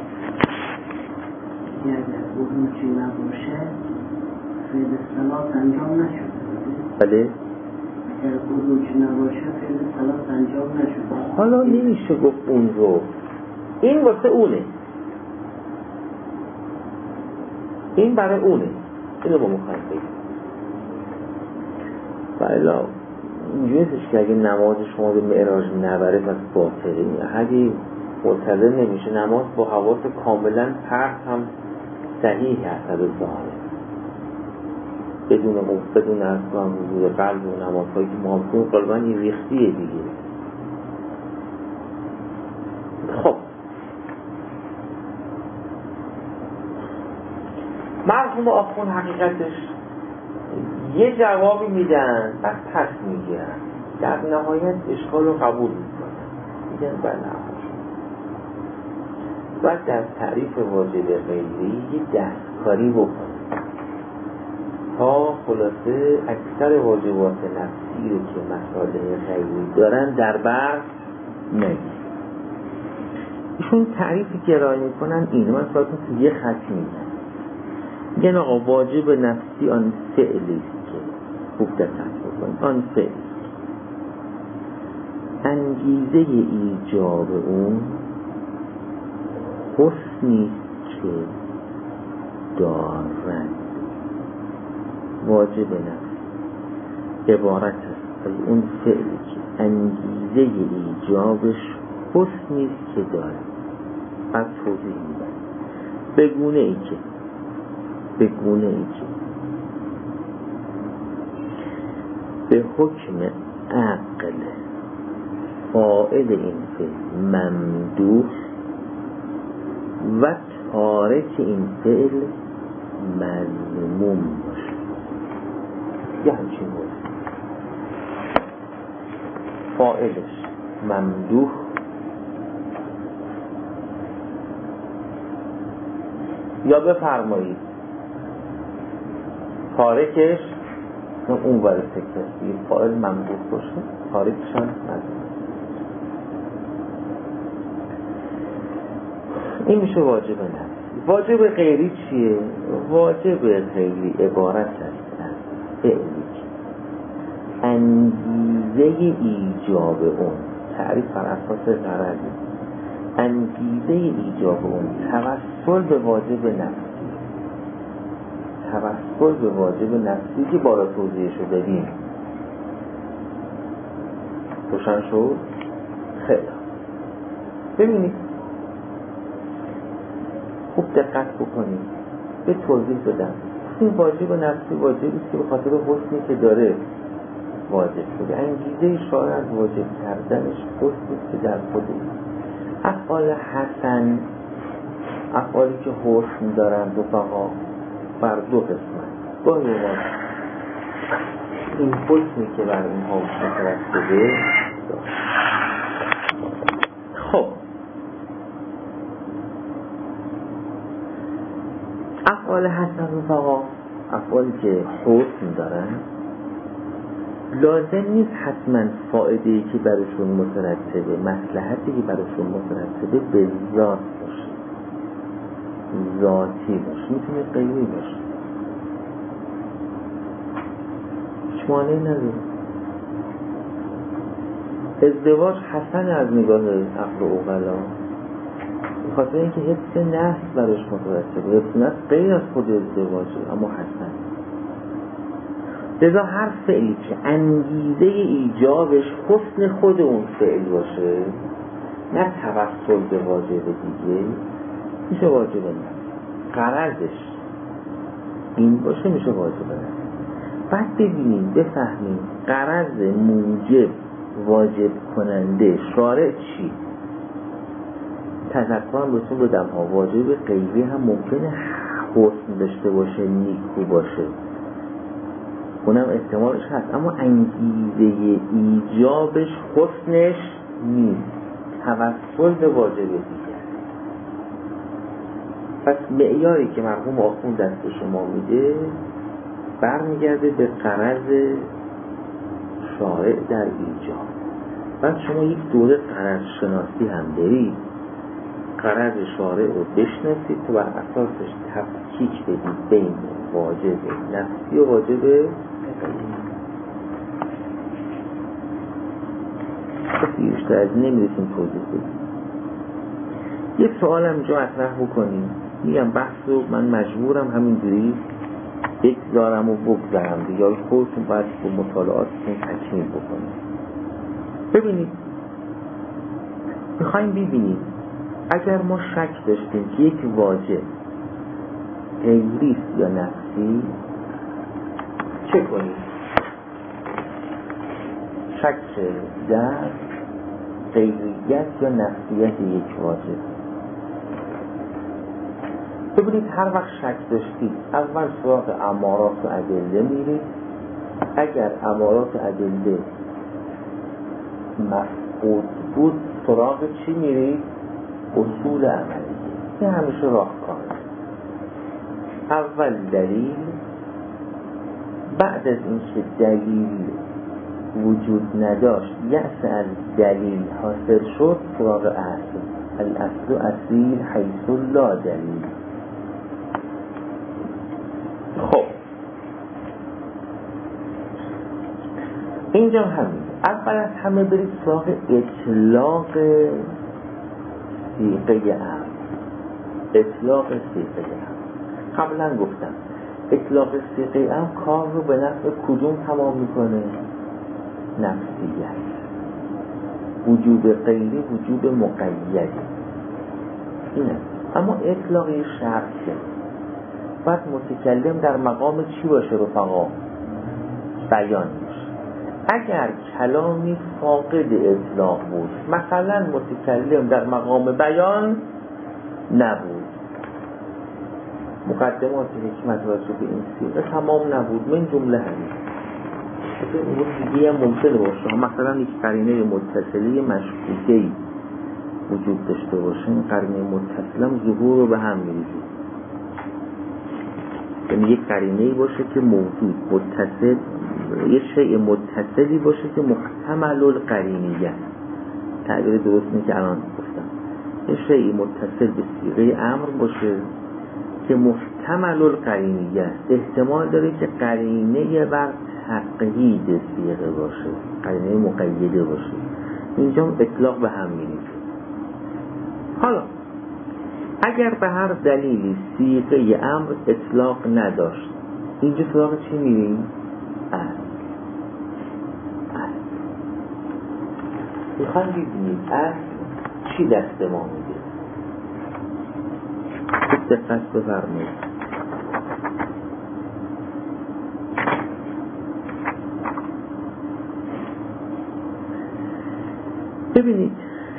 C: اگر وضو چی نباشه فعل صلات انجام نشده.
A: بله؟
C: اگر وضو چی نباشه فعل صلات انجام نشده.
A: حالا نمیشه گفت اون رو، این واسه اونه، این برای اونه، اینو با مخواهیم بگیم. بله اینجوری هستش که اگه نماز شما به معراج نبره پس باطله. اگه باطله نمیشه نماز با حواس کاملا پرت هم صحیح هست به ظاهره، بدون اصلا وجود قلب و نمازهایی که ما هم غالبا این ریختیه دیگه. خب مرحوم آخون حقیقتش یه جوابی میدن بعد پس میگیرن، در نهایت اشکال رو قبول میکنن، میگن بله باید در تعریف واجب غیری یه دستکاری بکنن تا خلاصه اکثر واجبات نفسی رو که مسائل غیری دارن در بر نگیرن. ایشون تعریفی که ارائه میکنن اینه، من سوالتون تو یه خط میگن، میگن آقا واجب نفسی آن فعلی که خوب دقت بکنید، آن فعلی انگیزه ایجاب اون حسنی که دارد. واجب نفسی عبارت است از اون فعلی که انگیزه ایجابش حسنی که دارد. از توضیح میدن به گونه ای که به حکم عقل فاعل این فعل ممدوح و تارک این فعل مذموم باشه. یه همچین باشه فاعلش ممدوح یا بفرمایید تارکش اون ور سکت یه فاعل ممدوح باشه، تارکش هم مذموم. این میشه واجب نفسی. واجب غیری چیه؟ واجب غیری عبارت است از فعلی که انگیزه ایجاب اون، تعریف بر اساس غرضی، انگیزه ایجاب اون توسل به واجب نفسی، توسل به واجب نفسی که بالا توضیح شده دیم. روشن شد؟ خیلی ببینید خوب دقت بکنید، به توضیح بدم. این واجب نفسی واجبی که به خاطر حسنی که داره واجب شده. انگیزه شارع از واجب کردنش حسنی که در خودی. افعال حسن، افعالی که حسن دارن رفقا بر دو قسمت. گاهی اوقات این حسنی که بر اینها مترتبه. خب افعال حسن رفقا، افعالی که حسن دارن لازم نیست حتما فائده‌ای که براشون مترتبه، مصلحتی که براشون مترتبه به ذات باشه، ذاتی باشه، میتونه غیری باشه. هیچ مانعی نداره. ازدواج حسن از نگاه عقل و عقلا، به خاطر اینکه حفظ نسل براش مترتبه. حفظ نسل غیر از خود ازدواجه اما حسن. لذا هر فعلی که انگیزه ایجابش حسن خود اون فعل باشه، نه توسل به واجب دیگه، میشه واجب نفس. غرضش این باشه میشه واجب نفس. بعد ببینیم بفهمیم غرض موجب واجب کننده شارع چی. تذکرم بهتون بدم ها، واجب غیبی هم ممکنه حسن داشته باشه، نیکو باشه، اونم احتمالش هست، اما انگیزه ایجابش حسنش نیست، توسل به واجب دیگر. پس معیاری که مرحوم آخوند دست شما میده برمیگرده به غرض شارع در ایجاب. بعد شما یک دوره غرض شناسی هم دارید، غرض شارع رو بشناسید تو بر اساسش تفکیک بدید بین واجب نفسی و واجب غیبی. کسی بیشتر از نمیرسیم توضیح بدیم. یه سوالم اینجا مطرح بکنیم، میگم بحث رو من مجبورم همینجوری بگذارم و بگذارم دیگه، خودتون باید با مطالعاتتون تکمیل بکنید. ببینید، میخوایم ببینید اگر ما شک داشتیم که یک واجب غیریست یا نفسی، چه کنیم؟ شک در غیریت یا نفسیت یک واجب. ببینید هر وقت شک داشتید اول سراغ امارات و ادله میرید. اگر امارات و ادله مفقود بود سراغ چی میرید؟ اصول عملی. این همیشه راهکاره. اول دلیل، بعد از اینکه دلیل وجود نداشت یأس از دلیل حاصل شد سراغ اصل. الاصل اصیل حیث لا دلیل. خب اینجا همین. اول از همه برید سراغ اطلاق صیغه امر. اطلاق صیغه امر قبلا گفتم اطلاق صیغه امر کار رو به نفع کدوم تمام میکنه؟ نفسیت. وجوب غیری وجوب مقید اینه. اما اطلاق یه شرطه. باید متکلم در مقام چی باشه رفقا؟ بیان باشه. اگر کلامی فاقد اطلاق بود، مثلا متکلم در مقام بیان نبود، مقدمات حکمت راجع به این صیغه تمام نبود، من جمله همین اون دیگه هم ممکنه باشه. مثلا یک قرینه متصلی مشکوکه‌ای وجود داشته باشه، این قرینه متصلم ظهور رو به هم می‌ریزه. یعنی یک قرینه‌ای باشه که موجود متصل، یک شیء متصلی باشه که محتمل القرینیه، تعبیر درست اینه که الان گفتم، یک شیء متصل به صیغه امر باشه که محتمل القرینیه است، احتمال داره که قرینه بر تقیید صیغه باشه، قرینه مقیده باشه. اینجا اطلاق به هم می‌ریزه. حالا اگر به هر دلیلی صیغه امر اطلاق نداشت، اینجا سراغ چی میریم؟ اصل. میخوایم ببینید اصل چی دست ما میده. خوب دقت بفرمایید. ببینید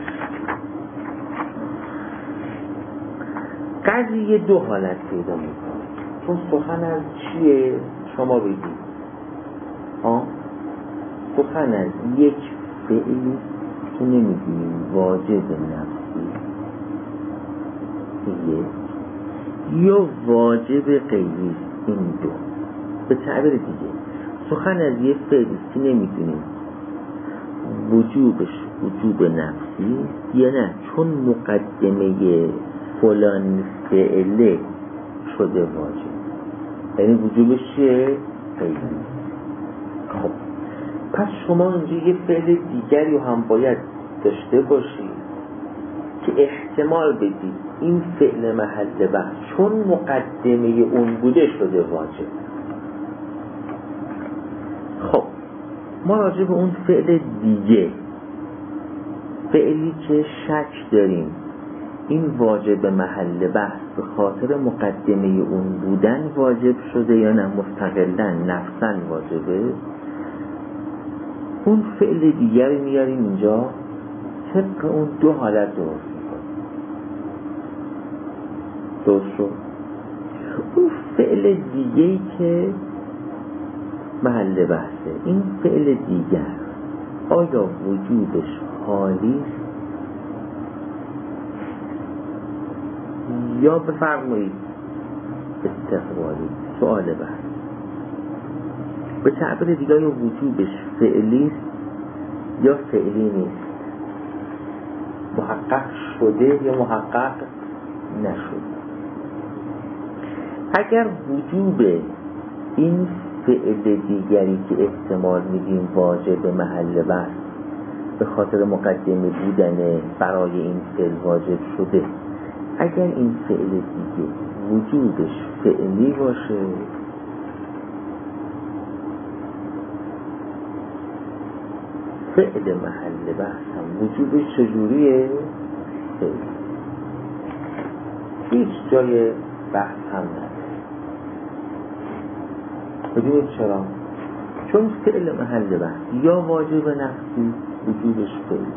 A: قضیه دو حالت پیدا میکنه. چون سخن از چیه؟ شما بگید. سخن از یک فعلی که نمیدونیم واجب نفسی یا واجب غیری، این دو. به تعبیر دیگه سخن از یک فعلی که نمیدونیم وجوبش وجوب نفسی یا نه چون مقدمه فلان فعله شده واجب، یعنی وجوبش چیه؟ غیری. خب پس شما اینجا یه فعل دیگری هم باید داشته باشید که احتمال بدید این فعل محل بحث چون مقدمه اون بوده شده واجب. خب ما راجع به اون فعل دیگه، فعلی که شک داریم این واجب محل بحث به خاطر مقدمه اون بودن واجب شده یا نه مستقلا نفسا واجبه. اون فعل دیگری میاریم اینجا طبق اون دو حالت درست میکنیم. درست شد؟ اون فعل دیگه‌ای که محل بحثه، این فعل دیگر آیا وجودش حالی یا بفرمایید استقبالی؟ سوال بحث. به تعبیر دیگه یا وجودش فعلی یا فعلی نیست، محقق شده یا محقق نشده. اگر وجوب این فعل دیگری که احتمال میدیم واجب محل بحث به خاطر مقدمه بودن برای این فعل واجب شده، اگر این فعل دیگه وجودش فعلی باشه فعل محل بحث هم وجودش چجوریه؟ فعلی. هیچ جای بحث هم نداره. بدونید چرا؟ چون فعل محل بحث یا واجب نفسی وجودش فعلی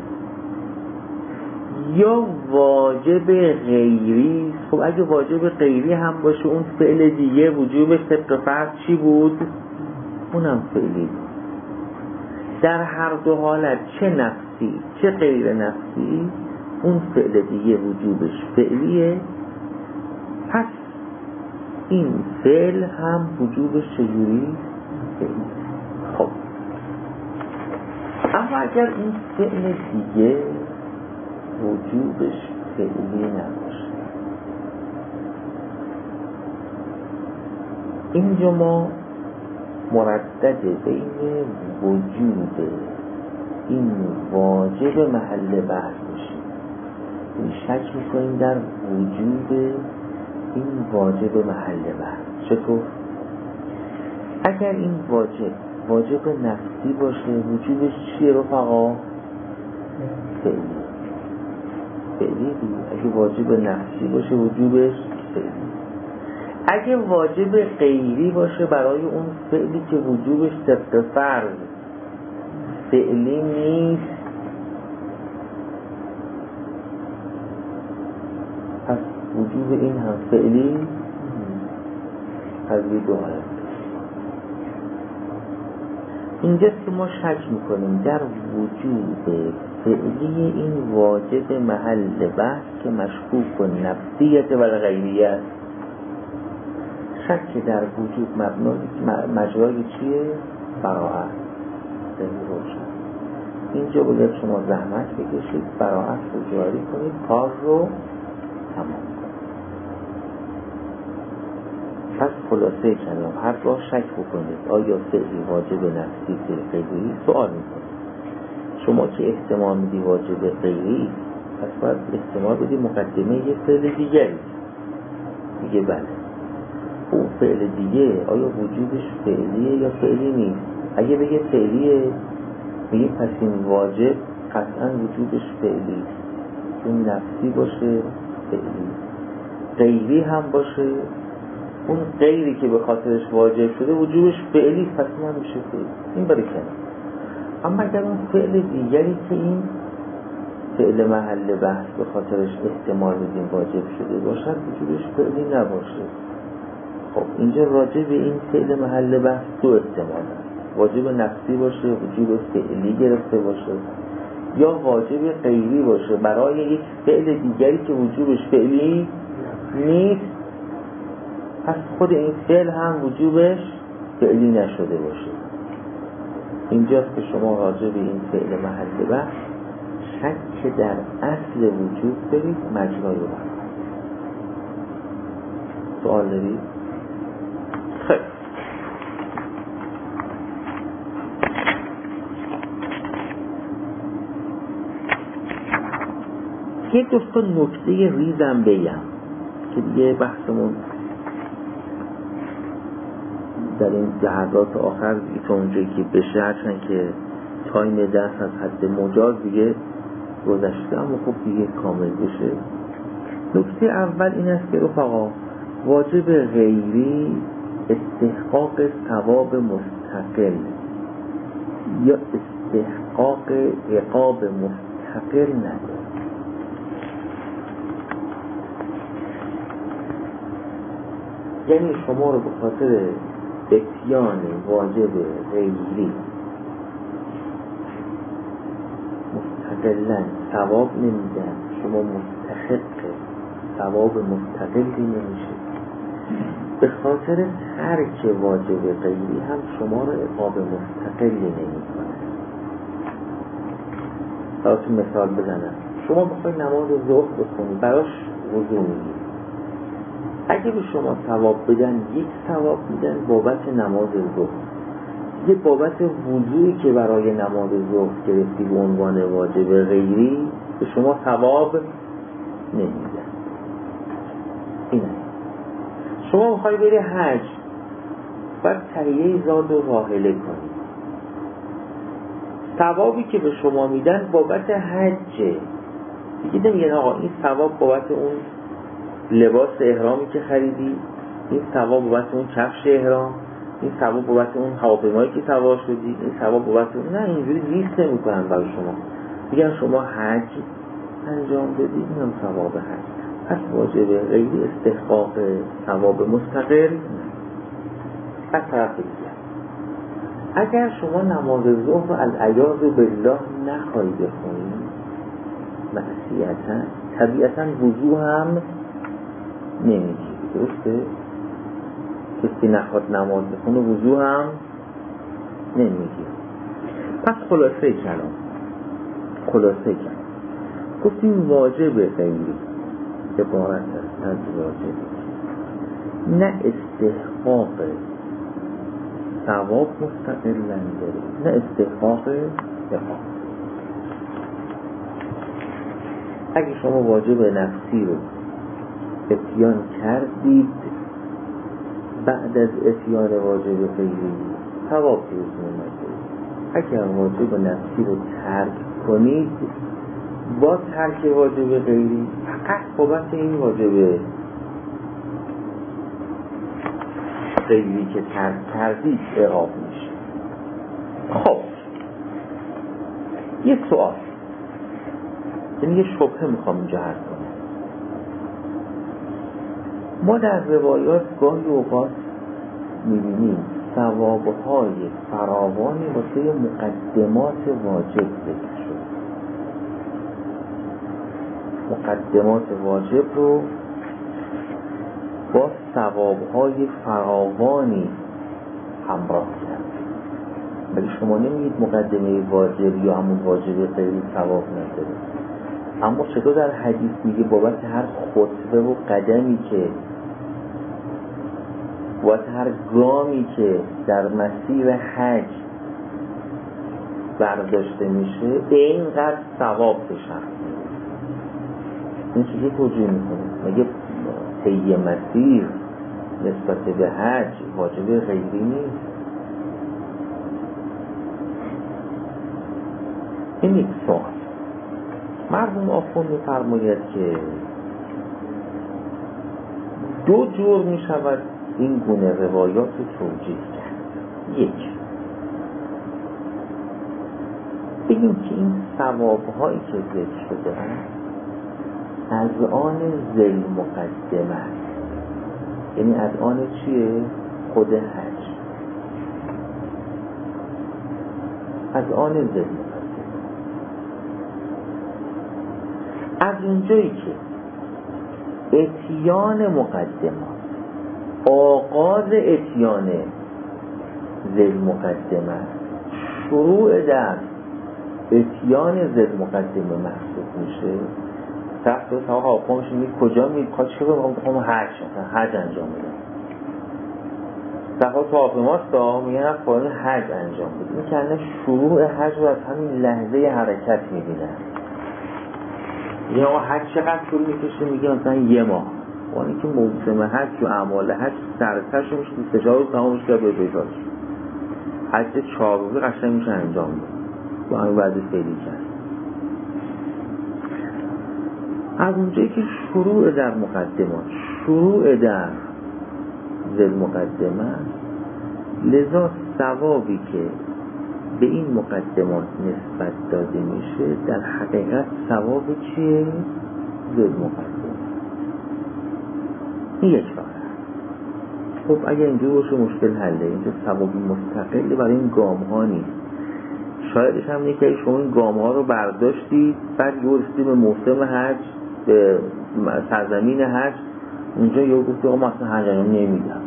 A: یا واجب غیری. خب اگه واجب غیری هم باشه اون فعل دیگه وجوبش طبق فرض چی بود؟ اونم فعلی. در هر دو حالت چه نفسی چه غیر نفسی اون فعل دیگه وجوبش فعلیه. پس این فعل هم وجوبش چجوری؟ فعلی. خب اما اگر این فعل دیگه وجودش فعلی نباشه، اینجا ما مردد بین وجود این واجب محل بحث میشیم. این شک میکنیم در وجود این واجب محل بحث. چطور؟ اگر این واجب نفسی باشه وجودش چیه رفقا؟ فعلی. فعلی دیگه. اگه واجب نفسی باشه وجودش فعلی. اگه واجب غیری باشه برای اون فعلی که وجوبش طبق فرض فعلی نیست، پس وجوب این هم فعلی از دو حالت. اینجاست که ما شک میکنیم در وجود فعلی این واجب محل بحث که مشکوک و نفسیت و غیریت. شک در وجود مجرای چیه؟ براعت. روشن. اینجا باید شما زحمت بکشید، براعت رو جاری کنید، کار رو تمام کنید. پس خلاصه کلام هرگاه شک بکنید آیا فعلی واجب نفسی فعل غیری، سوال میکنید شما که احتمال میدی واجب غیری، پس باید احتمال بدی مقدمه یه فعل دیگری. میگه بله اون فعل دیگه آیا وجودش فعلیه یا فعلی نیست؟ اگه بگه فعلیه میگه پس این واجب قطعا وجودش فعلی، اون نفسی باشه فعلی، غیری هم باشه اون غیری که به خاطرش واجب شده وجودش فعلی، پس من میشه فعلی. این برای کنم. اما اگر اون فعل دیگری که این فعل محل بحث به خاطرش احتمال میدیم واجب شده باشد وجودش فعلی نباشه، خب اینجا راجع به این فعل محل بحث دو احتمال هست. واجب نفسی باشه وجود فعلی گرفته باشه یا واجب غیری باشه برای یک فعل دیگری که وجودش فعلی نیست، پس خود این فعل هم وجودش فعلی نشده باشه. اینجاست که شما راجع به این فعل محل بحث شک در اصل وجود دارید، مجرای رو سوال دارید؟ خیلی یک دوستا نکته ریزم بگم که دیگه بحثمون در این لحظات آخر دیگه تا اونجایی که بشه، هرچند که تایم درس از حد مجاز دیگه گذشته اما خب دیگه کامل بشه. نکته اول این است که رفقا واجب غیری استحقاق ثواب مستقل یا استحقاق عقاب مستقل نداره. یعنی شما رو به خاطر اتیان واجب غیری مستقلاً ثواب نمیدن، شما مستحق ثواب مستقلی نمیشه. به خاطر ترک واجب غیری هم شما رو عقاب مستقلی نمیکنه. براتون مثال بزنم، شما بخوای نماز ظهر بخونی، براش وضو میگیری، اگه به شما ثواب بدن یک ثواب میدن بابت نماز ظهر، یه بابت وضویی که برای نماز ظهر گرفتی به عنوان واجب غیری به شما ثواب نمیدن. اینه شما میخوای بری حج، باید تهیه زاد و راحله کنی، ثوابی که به شما میدن بابت حجه دیگه، نمیگن آقا این ثواب بابت اون لباس احرامی که خریدی، این ثواب بابت اون کفش احرام، این ثواب بابت اون هواپیمایی که سوار شدی، این ثواب بابت اون. نه، اینجوری لیست نمیکنن برای شما، میگن شما حج انجام دادی، اینم ثواب حج. پس واجب غیری استحقاق ثواب مستقل نه. از طرف دیگه اگر شما نماز ظهر رو العیاذ بالله نخواهی بخونی معصیتا، طبیعتا وضو هم نمیگیری، درسته؟ کسی نخواد نماز بخونه وضو هم نمیگیری. پس خلاصه کلام گفتیم واجب غیری عبارت است از واجب نه استحقاق ثواب مستقلاً داره، نه استحقاق عقاب. اگه شما واجب نفسی رو اتیان کردید بعد از اتیان واجب غیری ثواب پیشتون اومده. اگر واجب نفسی رو ترک کنید با ترک واجب غیری فقط بابت این واجب غیری که ترک کردید عقاب میشه. خب یه سوال، یعنی یه شبهه میخوام اینجا حل کنم. ما در روایات گاهی اوقات میبینیم ثوابهای فراوانی واسه مقدمات واجب ذکر شد. مقدمات واجب رو با ثوابهای فراوانی همراه کرد. ولی شما نمیگید مقدمه واجب یا همون واجب غیری ثواب نداره، اما چطور در حدیث میگه بابت هر خطوه و قدمی که بابت هر گامی که در مسیر حج برداشته میشه اینقدر ثواب به شخص میده. این چیزی توجیه میکنه؟ مگه طی مسیر نسبت به حج واجب غیری نیست؟ این یک سوال. مرحوم آخوند می‌فرماید که دو جور می‌شود این گونه روایات رو توجیه کرد. یک، بگیم که این ثواب‌هایی که ذکر شده از آن ذیل مقدمه است. یعنی از آن چیه؟ خود حج. از آن ذیل مقدمه. از اونجایی که اتیان مقدمات، آغاز اتیان ذیل مقدمه، شروع در اتیان ذیل مقدمه محسوب میشه. طرف تو آقا قومش میگه کجا میخواد چه بگم؟ حج، مثلا حج انجام بده. طرف تو آفماست میگن فلان حج انجام بده. این که شروع حج رو از همین لحظه حرکت میبینن. یه آقا حج چقدر طول میکشه؟ میگه مثلا یه ماه. وانی که موسم حج و اعمال حج سرسرش میشه 24 روز تمام میشه به بیدارش. حج 4 روزه قشنگ میشه انجام بده با همین وضع فعلی کرد. از اونجایی که شروع در مقدمات، شروع در ذل مقدمه، لذا ثوابی که به این مقدمات نسبت داده میشه در حقیقت ثواب چیه؟ ذل مقدمه. این یک باره. خب اگر اینجور باشه مشکل حله. اینجا ثوابی مستقلی برای این گام ها نیست. شایدش هم اینه که شما این گام ها رو برداشتید بعد یورستی به موسم حج، به سرزمین حج، اونجا یه گفتی آقا مثلا حج انجام نمیدم.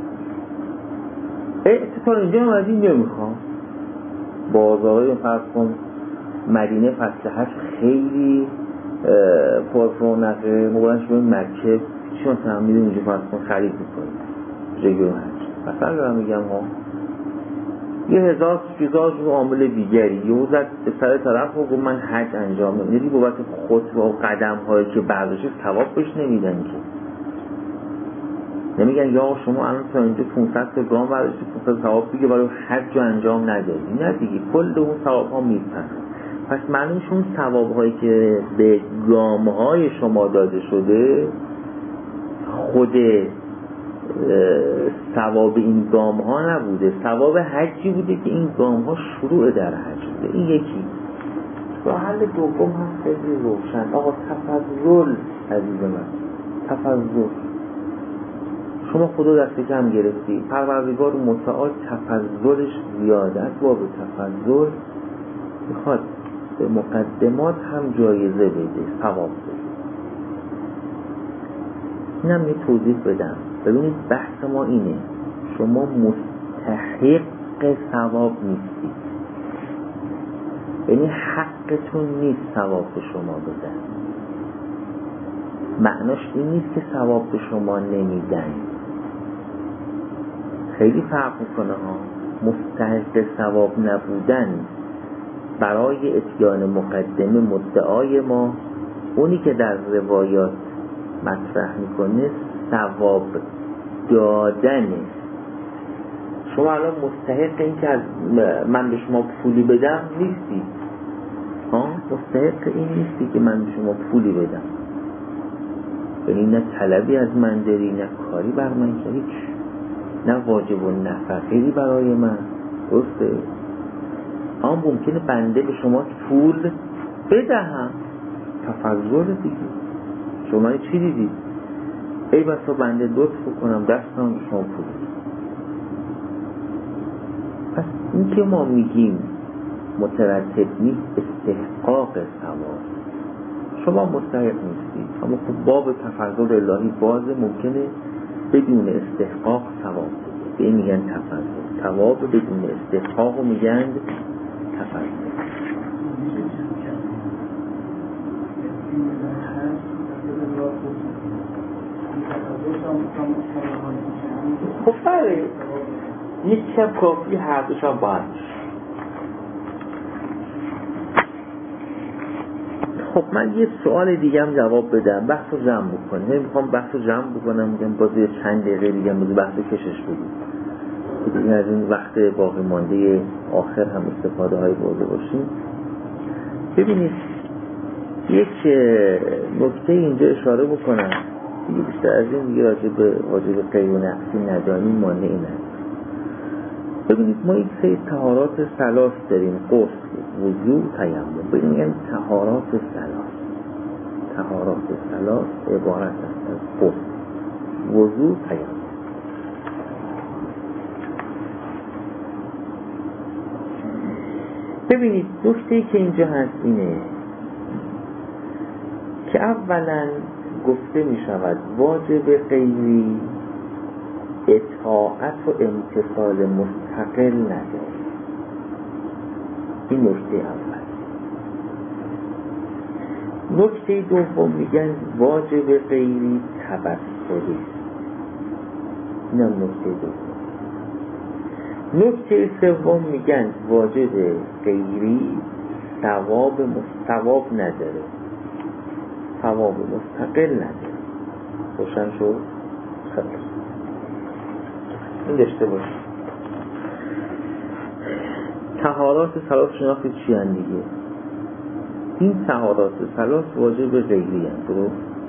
A: اتفاق اینجا هم از این نمیخوام. بازارهای فرض کن مدینه فصل حج خیلی پررونقه، مقابلش به مکه چی مثلا میدونی اینجا فرض کن خرید میکنید رگیون حج. مثلا دارم میگم ها یه هزار چیزاش رو عامل دیگری یه زد به سر طرف و گفت من حج انجام نمیدم. یعنی بابت خطبه و قدم هایی که برداشت ثواب بهش نمیدن که نمیگن یا شما الان تا اینجا 500 تا گام برداشتی 500 ثواب دیگه برای حج انجام ندادی. نه دیگه کل اون ثواب ها میپرن. پس معلومه اون ثواب هایی که به گام های شما داده شده خود ثواب این گام ها نبوده، ثواب حجی بوده که این گام ها شروع در حج بوده. این یکی. راه حل دوم هم خیلی روشن. آقا تفضل عزیز من، تفضل. شما خدا دست کم گرفتی، پروردگار متعال تفضلش زیاده است. باب تفضل میخواد به مقدمات هم جایزه بده، ثواب بده. اینم یه توضیح بدم. ببینید بحث ما اینه، شما مستحق ثواب نیستید، یعنی حقتون نیست ثواب به شما بدن. معناش این نیست که ثواب به شما نمیدن. خیلی فرق میکنه ها. مستحق ثواب نبودن برای اتیان مقدمه مدعای ما، اونی که در روایات مطرح میکنه ثواب دادنه. شما الان مستحق این که از من به شما پولی بدم نیستی. مستحق این نیستی که من به شما پولی بدم. یعنی نه طلبی از من داری، نه کاری بر من کردی، نه واجب و نفقه‌ای برای من. درسته؟ اما ممکنه بنده به شما پول بدهم، تفضل دیگه. شما چی دیدید؟ ای بسا بنده لطف کنم دستم به شما پول. پس این که ما میگیم مترتب نیست استحقاق ثواب. شما مستحق نیستید، اما خب باب تفضل الهی بازه، ممکنه بدون استحقاق ثواب بده. به این میگن تفضل. ثواب بدون استحقاق میگن تفضل. خب بله، یک شب کافی، هر دو شب باید. خب من یه سوال دیگه هم جواب بدم، بحث رو جمع بکنم. میخوام بحث رو جمع بکنم، میگم بازی چند دقیقه دیگه هم بحث کشش بدیم که از این وقت باقی مانده آخر هم استفاده های برده باشیم. ببینید یک نکته اینجا اشاره بکنم دیگه، بیشتر از این دیگه راجع به غیر نفسی ندانیم مانعی نداریم. ببینید ما یک سری طهارات ثلاث داریم، غسل، وضو، تیمم. ببینید طهارات ثلاث. طهارات ثلاث عبارت است از غسل، وضو، تیمم. ببینید نکته‌ای که اینجا هست اینه که اولا گفته می شود واجب غیری اطاعت و امتثال مستقل نداره. این نکته اول. نکته دوم میگن واجب غیری توسلی. اینم نکته دوم. نکته سوم میگن واجب غیری ثواب نداره، ثواب مستقل نداره. روشن شد؟ خلاص این داشته باشید. طهارات ثلاث شناخت چی هن دیگه؟ این طهارات ثلاث واجب غیری هن. درست؟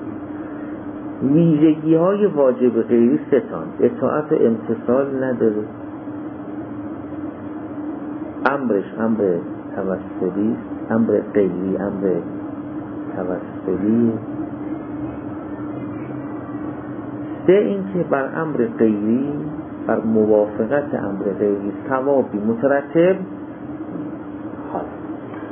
A: ویژگی های واجب غیری ستان: اطاعت و امتثال نداره، امرش امر توسلی، امر غیری امر توسلی. سه، این که بر امر غیری، بر موافقت امر غیری ثوابی مترتب هست،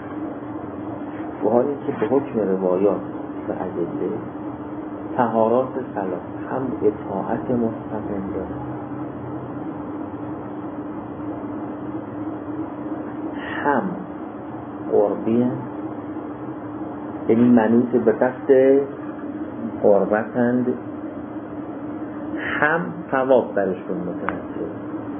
A: و حالی که به حکم روایات و ادله طهارات صلاح هم اطاعت مستقیم داره، هم قربی هست، یعنی منوط به قصد قربتند، هم ثواب برشون مترتب.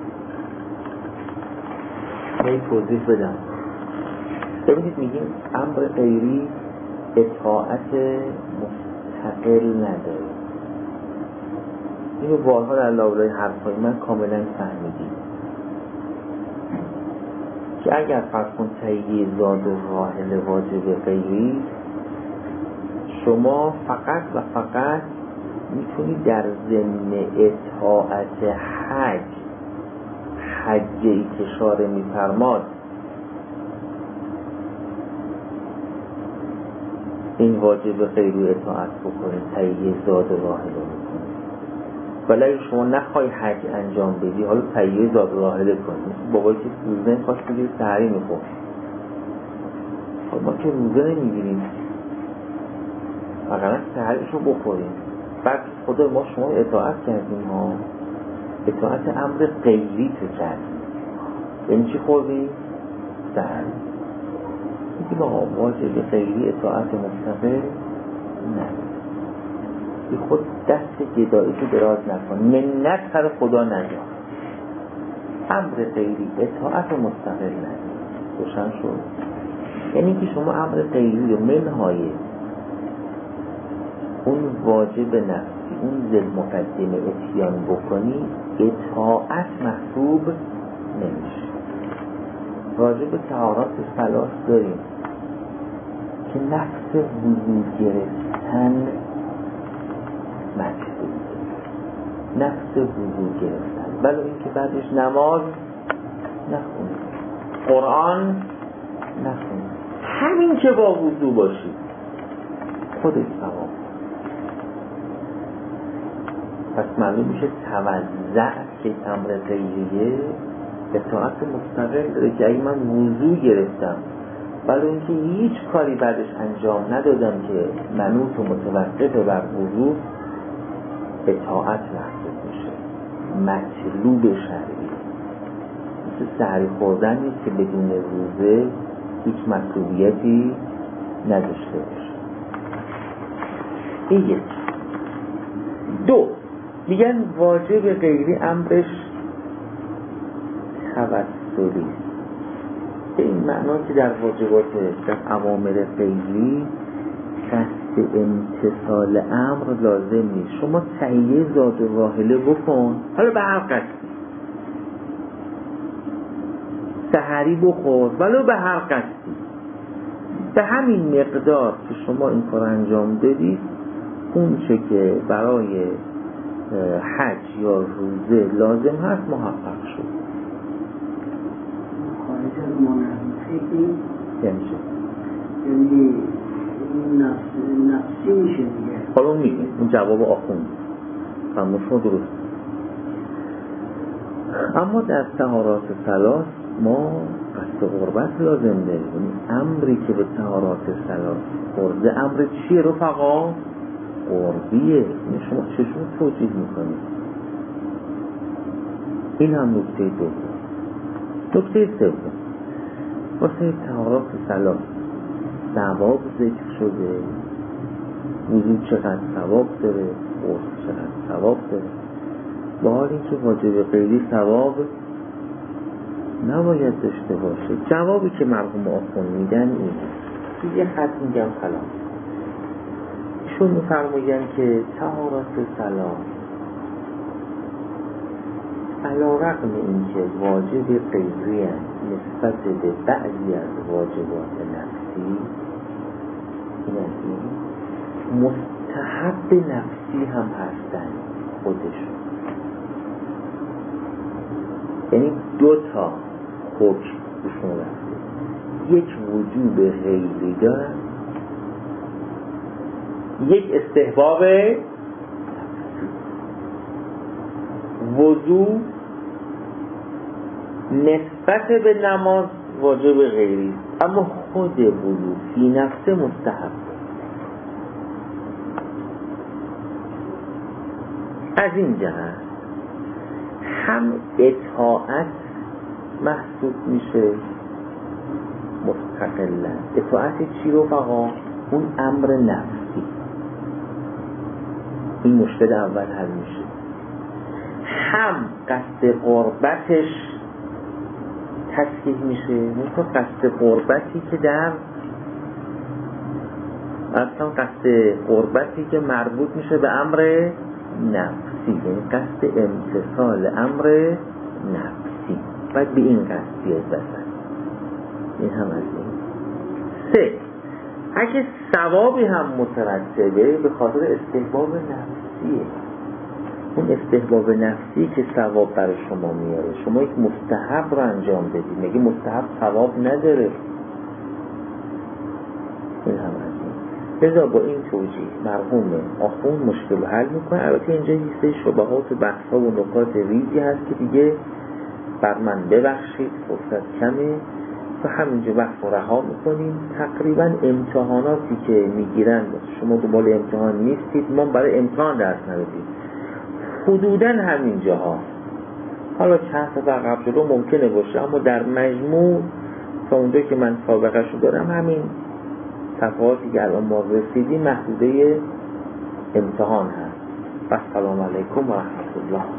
A: من توضیح بدم. ببینید میگیم امر غیری اطاعت مستقل نداره. اینو بارها در لابلای حرفای من کاملا فهمیدیم که اگر فرض کن تهیه زاد و راحل واجب غیری، شما فقط و فقط میتونی در ضمن اطاعت حجی که شارع میفرماد این واجب غیری اطاعت بکنید، تهیه زاد و راحل رو میکنید. ولی اگه شما نخوای حج انجام بدی، حالا تهیه زاد و راحل کنید. بابایی که روزه میخواست بگیرید سحری میخورد، ما که روزه نمیگیریم، اگر سحریش رو بخوریم. بعد خدا ما شما اطاعت کردیم ها، اطاعت امر غیری تو کردیم، یعنی چی خوردیم؟ سحری. میگیم آقا واجب غیری اطاعت مستقل نه، بی خود دست گداییشو دراز نکن، منت سر خدا نجا، امر غیری اطاعت مستقل نه. روشن شد؟ یعنی که شما امر غیری و منهای اون واجب نفسی، اون ذل مقدمه اتیان بکنی، اطاعت محسوب نمیشه. راجب طهارات ثلاث داریم که نفس وضو گرفتن مجبور، نفس وضو گرفتن، ولی این که بعدش نماز نخونید، قرآن نخونید، همین که با وضو باشید خودش ثواب. پس معلوم میشه توزع که امر غیریه اطاعت مستقل داره، که اگه من وضو گرفتم ولی اینکه هیچ کاری بعدش انجام ندادم که منوط و متوقف بر وضو، اطاعت محسوب میشه، مطلوب شرعی. مثل سحری خوردن نیست که بدون روزه هیچ مطلوبیتی نداشته باشه. این یک. دو، میگن واجب غیری امرش توسلی، به این معنا که در واجبات، در اوامر غیری قصد امتثال امر لازم نیست. شما تهیه زاد و راحله بکن، حالا به هر قصدی، سحری بخور ولو به هر قصدی، به همین مقدار که شما این کار انجام دادید، اون چه که برای حج یا روزه لازم هست محقق شد.
C: خارج از منافقی یعنی نفسی میشه دیگه.
A: حالا میگه اون جواب آخوند فرموشون درست. اما در طهارات ثلاث ما قصد قربت لازم داریم. امری که به طهارات ثلاث خورده امر چیه رفقا؟ قربیه. شما چشون توجیه میکنید؟ این هم نکته دوم. نکته سوم، واسه طهارات ثلاث ثواب ذکر شده، وضو چقدر ثواب داره، غسل چقدر ثواب داره، با حال اینکه واجب غیری ثواب نباید داشته باشه. جوابی که مرحوم آخوند میدن اینه، یه خط میگم خلاص. ایشون میفرماین که طهارات ثلاث علی‌رغم اینکه واجب غیری نسبت به بعضی از واجبات نفسی، مستحب نفسی هم هستن خودشون. یعنی 2 تا حکم بشون رفته، یک وجوب غیری دارن، یک استحباب وضو نسبت به نماز واجب غیری، اما خود وضو فی نفسه مستحب. از این جهت هم اطاعت محسوب میشه مستقلا. اطاعت چی رو فقط؟ اون امر نفسی. این مشکل اول حل میشه. هم قصد قربتش تصحیح میشه. مثل قصد قربتی که در اصلا قصد قربتی که مربوط میشه به امر نفسی، یعنی قصد امتثال امر نفسی، باید به این قصد بیاید بسن. این هم از این. 3. اگه ثوابی هم مترتبه به خاطر استحباب نفسیه، اون استحباب نفسی که ثواب برای شما میاره، شما یک مستحب رو انجام بدید، میگه مستحب ثواب نداره. این هم از این. لذا با این توجیه مرحوم آخوند مشکل حل میکنه. البته اینجا یه سری شبهات و بحث‌ها و نکات ریزی هست که دیگه بر من ببخشید، فرصت کمه و همینجا بحث رو رها میکنیم. تقریبا امتحاناتی که میگیرن شما دنبال امتحان نیستید، ما برای امتحان درس ندادیم، حدوداً همینجا ها. حالا چند تا عقب جلو ممکنه باشه، اما در مجموع تا اونجا که من سابقه شو دارم همین صفحاتی که الان ما رسیدیم محدوده امتحان هست. و السلام علیکم و رحمت الله.